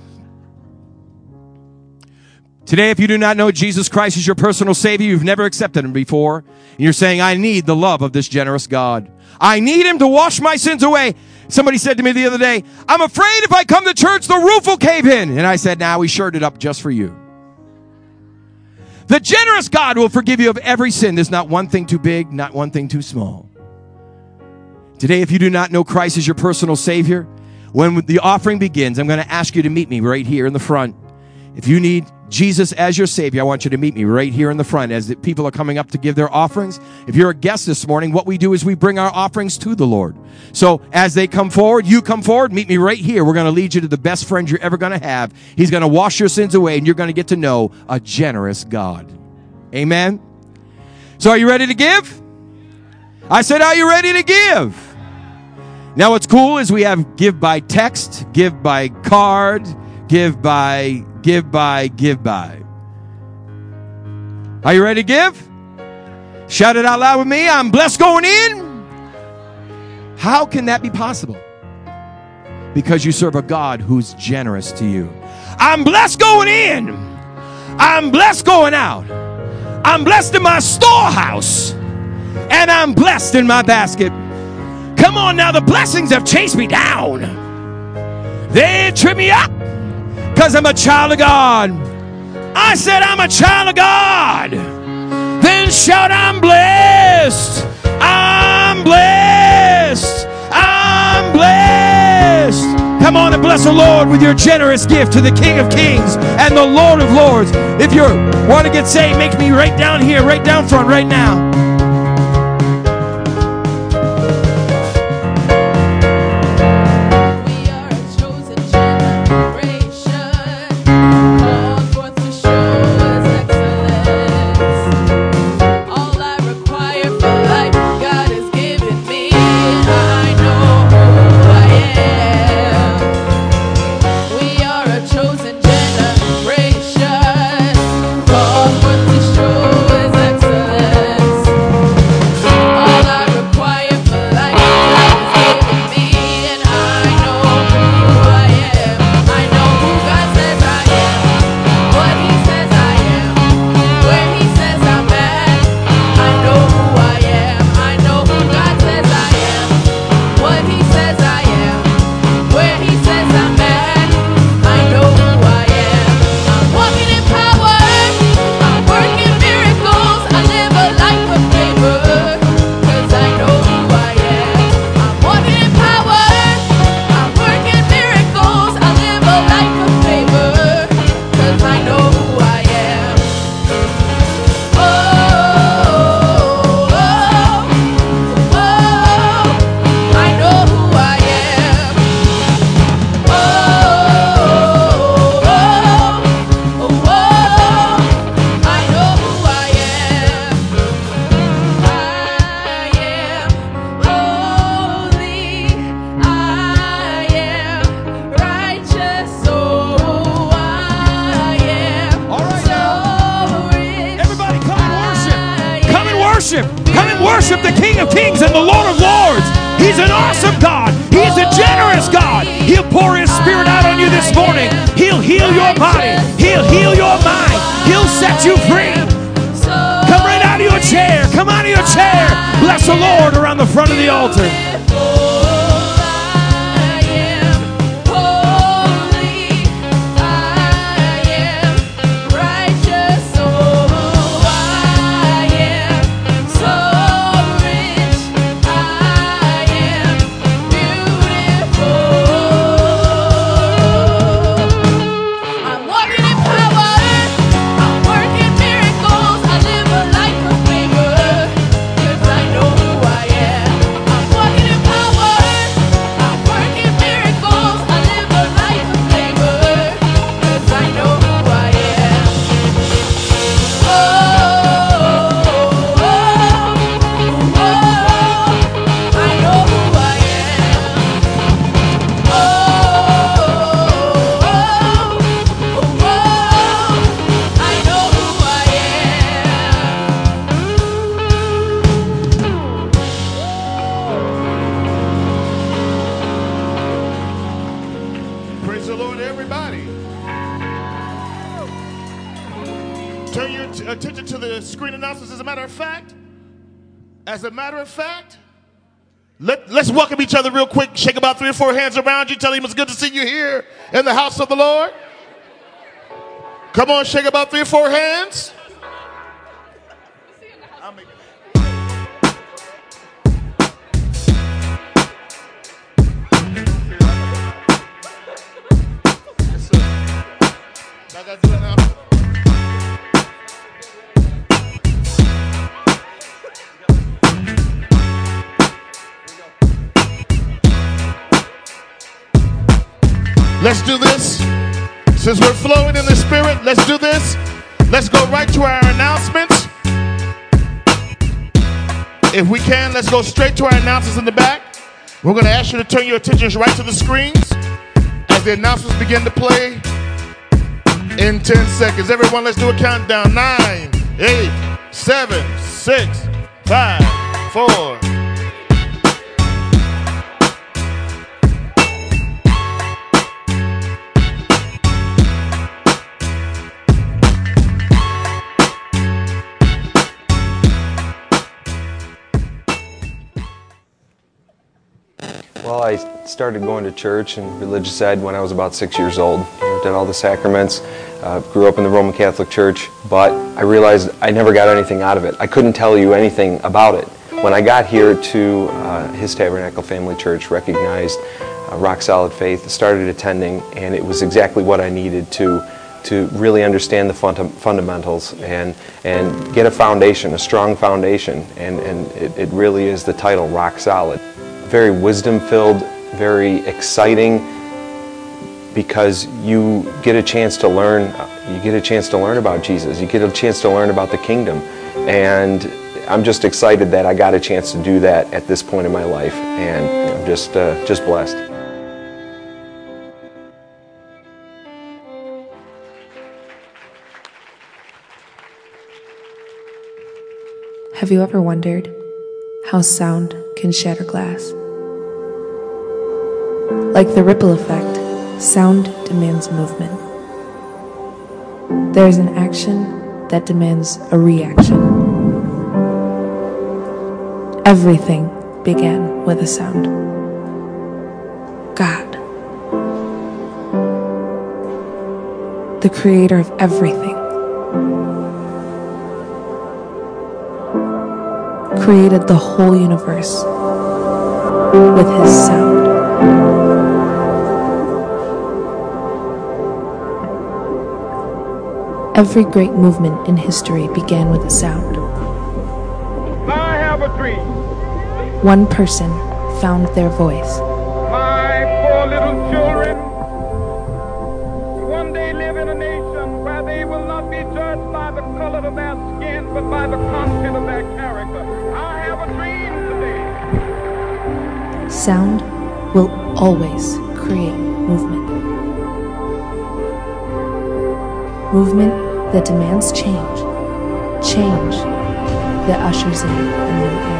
Today, if you do not know Jesus Christ as your personal Savior, you've never accepted Him before, and you're saying, I need the love of this generous God. I need Him to wash my sins away. Somebody said to me the other day, I'm afraid if I come to church, the roof will cave in. And I said, nah, we shored it up just for you. The generous God will forgive you of every sin. There's not one thing too big, not one thing too small. Today, if you do not know Christ as your personal Savior, when the offering begins, I'm going to ask you to meet me right here in the front. If you need Jesus as your Savior, I want you to meet me right here in the front as the people are coming up to give their offerings. If you're a guest this morning, what we do is we bring our offerings to the Lord. So as they come forward, you come forward, meet me right here. We're going to lead you to the best friend you're ever going to have. He's going to wash your sins away, and you're going to get to know a generous God. Amen? So are you ready to give? I said, are you ready to give? Now what's cool is we have give by text, give by card, give by. Are you ready to give? Shout it out loud with me. I'm blessed going in. How can that be possible? Because you serve a God who's generous to you. I'm blessed going in. I'm blessed going out. I'm blessed in my storehouse. And I'm blessed in my basket. Come on now, the blessings have chased me down. They trip me up. Because I'm a child of God. I said I'm a child of God. Then shout, I'm blessed. I'm blessed. I'm blessed. Come on and bless the Lord with your generous gift to the King of Kings and the Lord of Lords. If you want to get saved, make me right down here, right down front, right now. Worship the King of Kings and the Lord of Lords. He's an awesome God. He's a generous God. He'll pour His Spirit out on you this morning. He'll heal your body. He'll heal your mind. He'll set you free. Come right out of your chair. Come out of your chair. Bless the Lord around the front of the altar. Walking in Turn your attention to the screen announcements. As a matter of fact, let's welcome each other real quick. Shake about 3 or 4 hands around you. Tell him it's good to see you here in the house of the Lord. Come on, shake about 3 or 4 hands. I gotta do it now. Let's do this. Since we're flowing in the Spirit, let's do this. Let's go right to our announcements. If we can, let's go straight to our announcements in the back. We're going to ask you to turn your attentions right to the screens as the announcements begin to play in 10 seconds. Everyone, let's do a countdown. 9, 8, 7, 6, 5, 4. Well, I started going to church and religious ed when I was about 6 years old. Did all the sacraments, grew up in the Roman Catholic Church, but I realized I never got anything out of it. I couldn't tell you anything about it. When I got here to His Tabernacle Family Church, recognized Rock Solid Faith, started attending, and it was exactly what I needed to really understand the fundamentals and get a foundation, a strong foundation, and it really is the title, Rock Solid. Very wisdom-filled, very exciting, because you get a chance to learn. You get a chance to learn about Jesus. You get a chance to learn about the kingdom, and I'm just excited that I got a chance to do that at this point in my life, and I'm just blessed. Have you ever wondered how sound can shatter glass? Like the ripple effect, sound demands movement. There's an action that demands a reaction. Everything began with a sound. God, the creator of everything, created the whole universe with his sound. Every great movement in history began with a sound. I have a dream. One person found their voice. My 4 little children one day live in a nation where they will not be judged by the color of their skin, but by the content of their character. I have a dream today. Sound will always create movement. Movement that demands change. Change that ushers in a new era.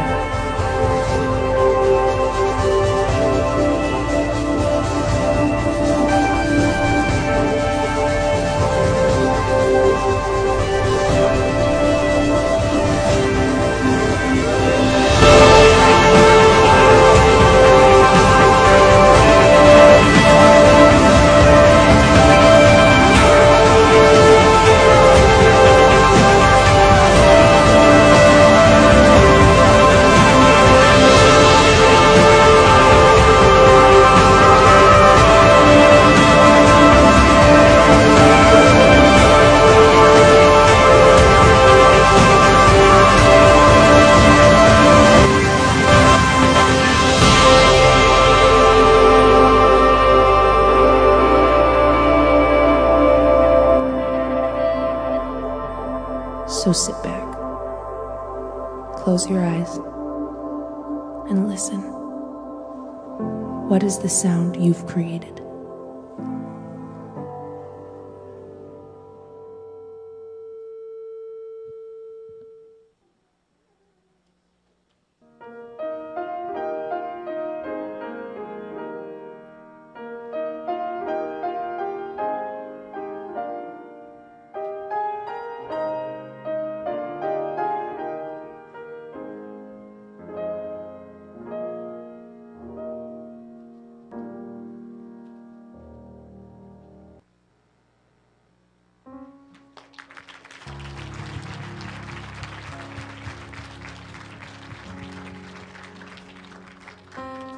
So sit back, close your eyes, and listen. What is the sound you've created?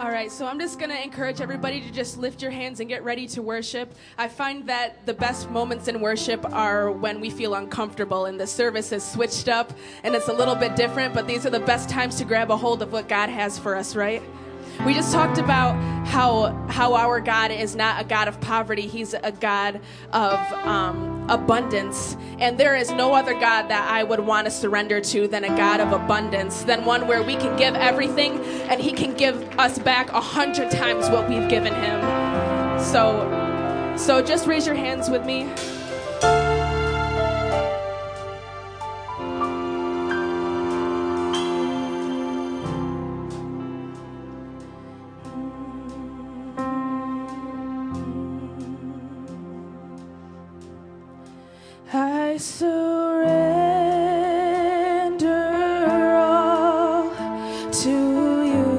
All right, so I'm just going to encourage everybody to just lift your hands and get ready to worship. I find that the best moments in worship are when we feel uncomfortable and the service is switched up and it's a little bit different, but these are the best times to grab a hold of what God has for us, right? We just talked about how our God is not a God of poverty. He's a God of abundance. And there is no other God that I would want to surrender to than a God of abundance, than one where we can give everything and he can give us back 100 times what we've given him. So just raise your hands with me. I surrender all to you.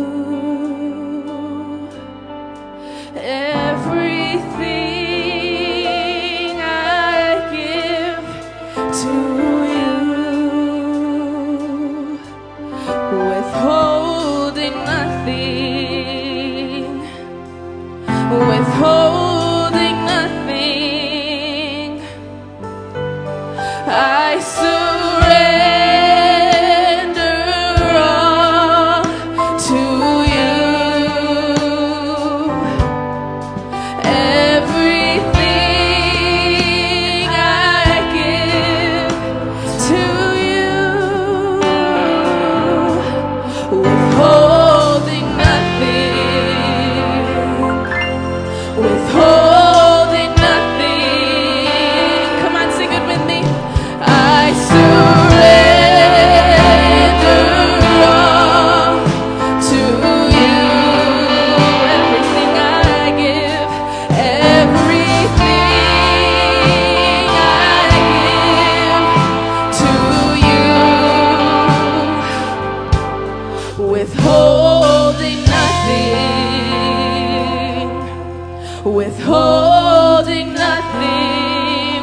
Everything I give to you, withholding nothing, withholding nothing. I surrender all to you. Everything I give to you, withholding nothing, withholding nothing. Come on, sing it with me. I surrender all to you. Everything I give, everything I give to you, withholding nothing, withholding nothing,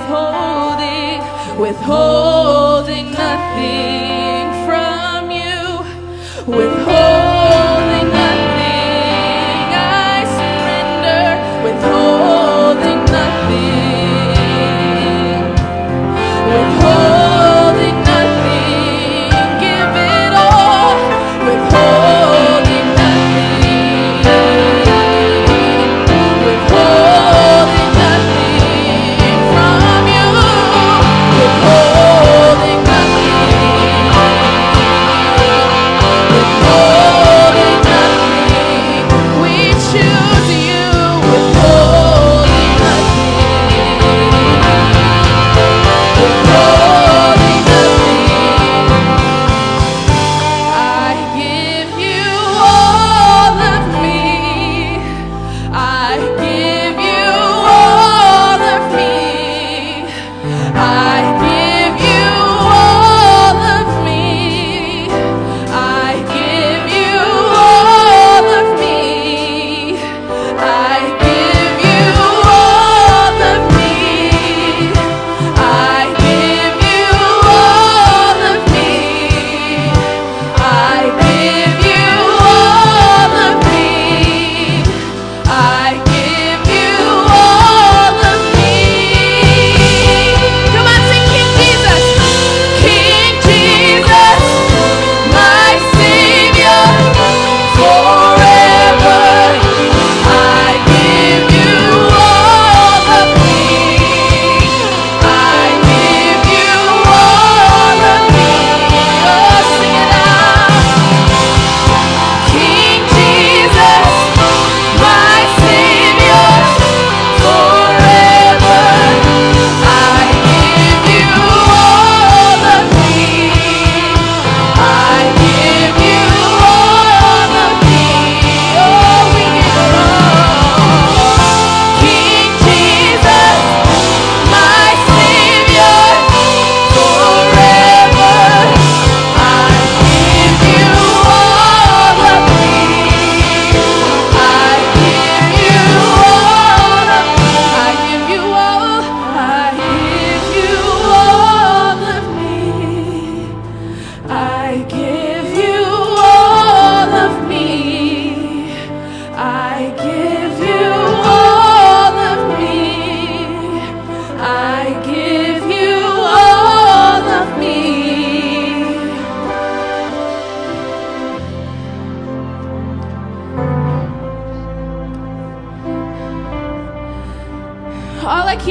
withholding nothing from you, withholding nothing. I surrender, withholding nothing, withholding nothing. Give it all, withholding nothing, withholding nothing from you. Withholding nothing, withholding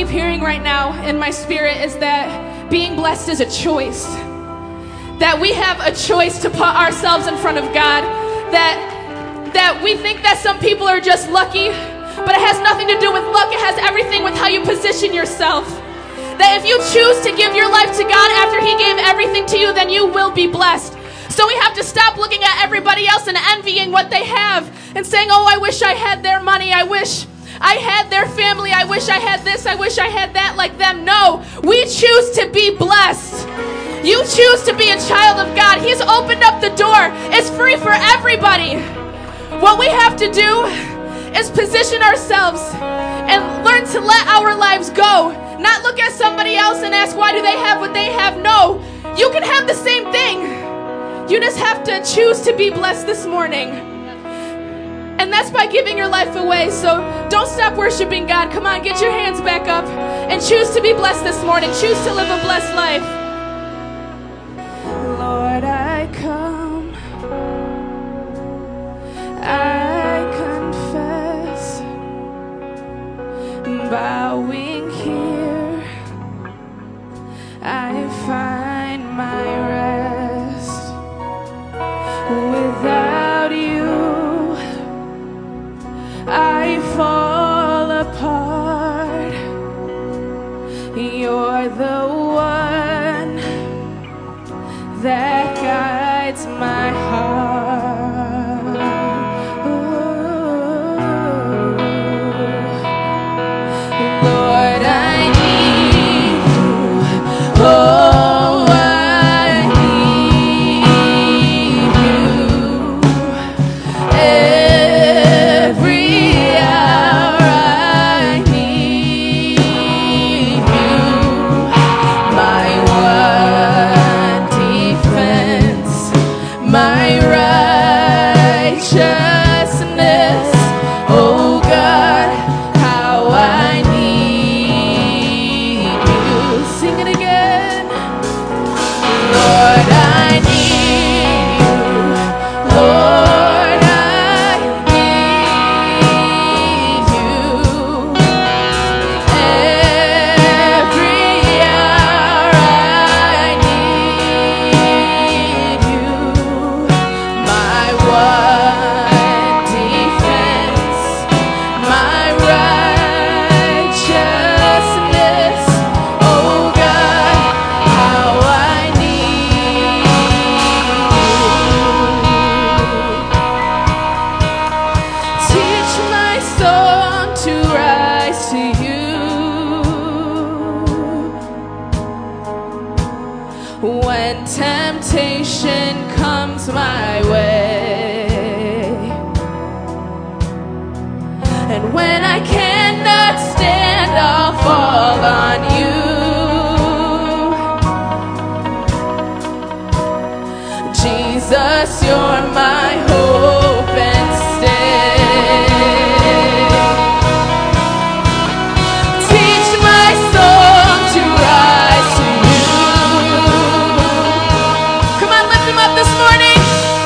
keep hearing right now in my spirit is that being blessed is a choice. That we have a choice to put ourselves in front of God. That we think that some people are just lucky, but it has nothing to do with luck. It has everything with how you position yourself. That if you choose to give your life to God after He gave everything to you, then you will be blessed. So we have to stop looking at everybody else and envying what they have and saying, oh, I wish I had their money. I wish I had their family. I wish I had this. I wish I had that like them. No, we choose to be blessed. You choose to be a child of God. He's opened up the door. It's free for everybody. What we have to do is position ourselves and learn to let our lives go. Not look at somebody else and ask, why do they have what they have? No, you can have the same thing. You just have to choose to be blessed this morning. And that's by giving your life away. So don't stop worshiping God. Come on, get your hands back up and choose to be blessed this morning. Choose to live a blessed life. Lord, I come. I confess. Bowing here, I find my rest. Without you, I fall apart. You're the one that guides my heart. Lord, I need you. Oh, I need you. Every hour I need you. My one defense, my righteousness. Oh God, how I need you. Sing it again. Lord, I need you. Lord, I need you. Every hour I need you. My one defense, my righteousness. Oh God, how I need you. Teach my song to rise to you. When temptation comes my way, and when I cannot stand, I'll fall on you. Jesus, you're my hope and stay. Teach my soul to rise to you. Come on, lift him up this morning.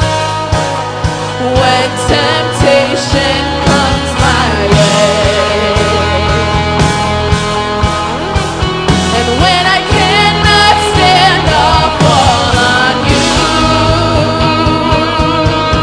When temptation comes my way, and when I cannot stand, I'll fall on you.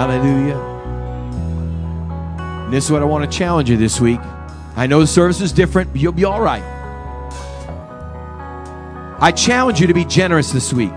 Hallelujah. And this is what I want to challenge you this week. I know the service is different, but you'll be all right. I challenge you to be generous this week.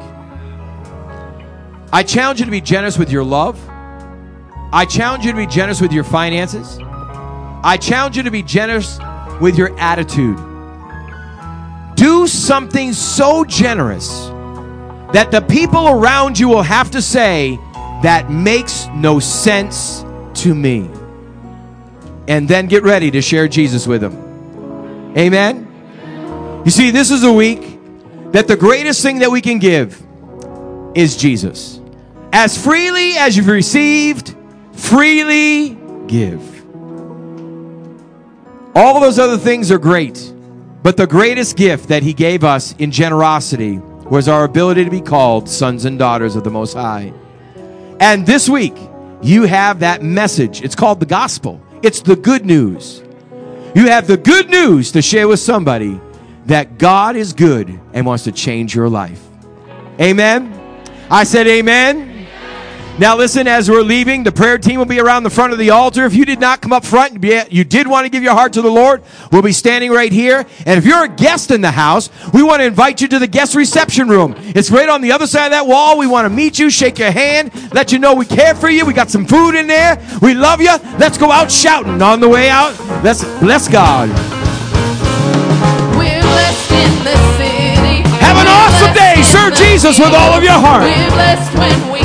I challenge you to be generous with your love. I challenge you to be generous with your finances. I challenge you to be generous with your attitude. Do something so generous that the people around you will have to say, that makes no sense to me. And then get ready to share Jesus with them. Amen? You see, this is a week that the greatest thing that we can give is Jesus. As freely as you've received, freely give. All of those other things are great, but the greatest gift that he gave us in generosity was our ability to be called sons and daughters of the Most High. And this week, you have that message. It's called the gospel. It's the good news. You have the good news to share with somebody that God is good and wants to change your life. Amen? I said amen. Now listen, as we're leaving, the prayer team will be around the front of the altar. If you did not come up front, you did want to give your heart to the Lord, we'll be standing right here. And if you're a guest in the house, we want to invite you to the guest reception room. It's right on the other side of that wall. We want to meet you, shake your hand, let you know we care for you. We got some food in there. We love you. Let's go out shouting on the way out. Let's bless God. We're blessed in the city. Have an awesome day. Serve Jesus with all of your heart. We're blessed when we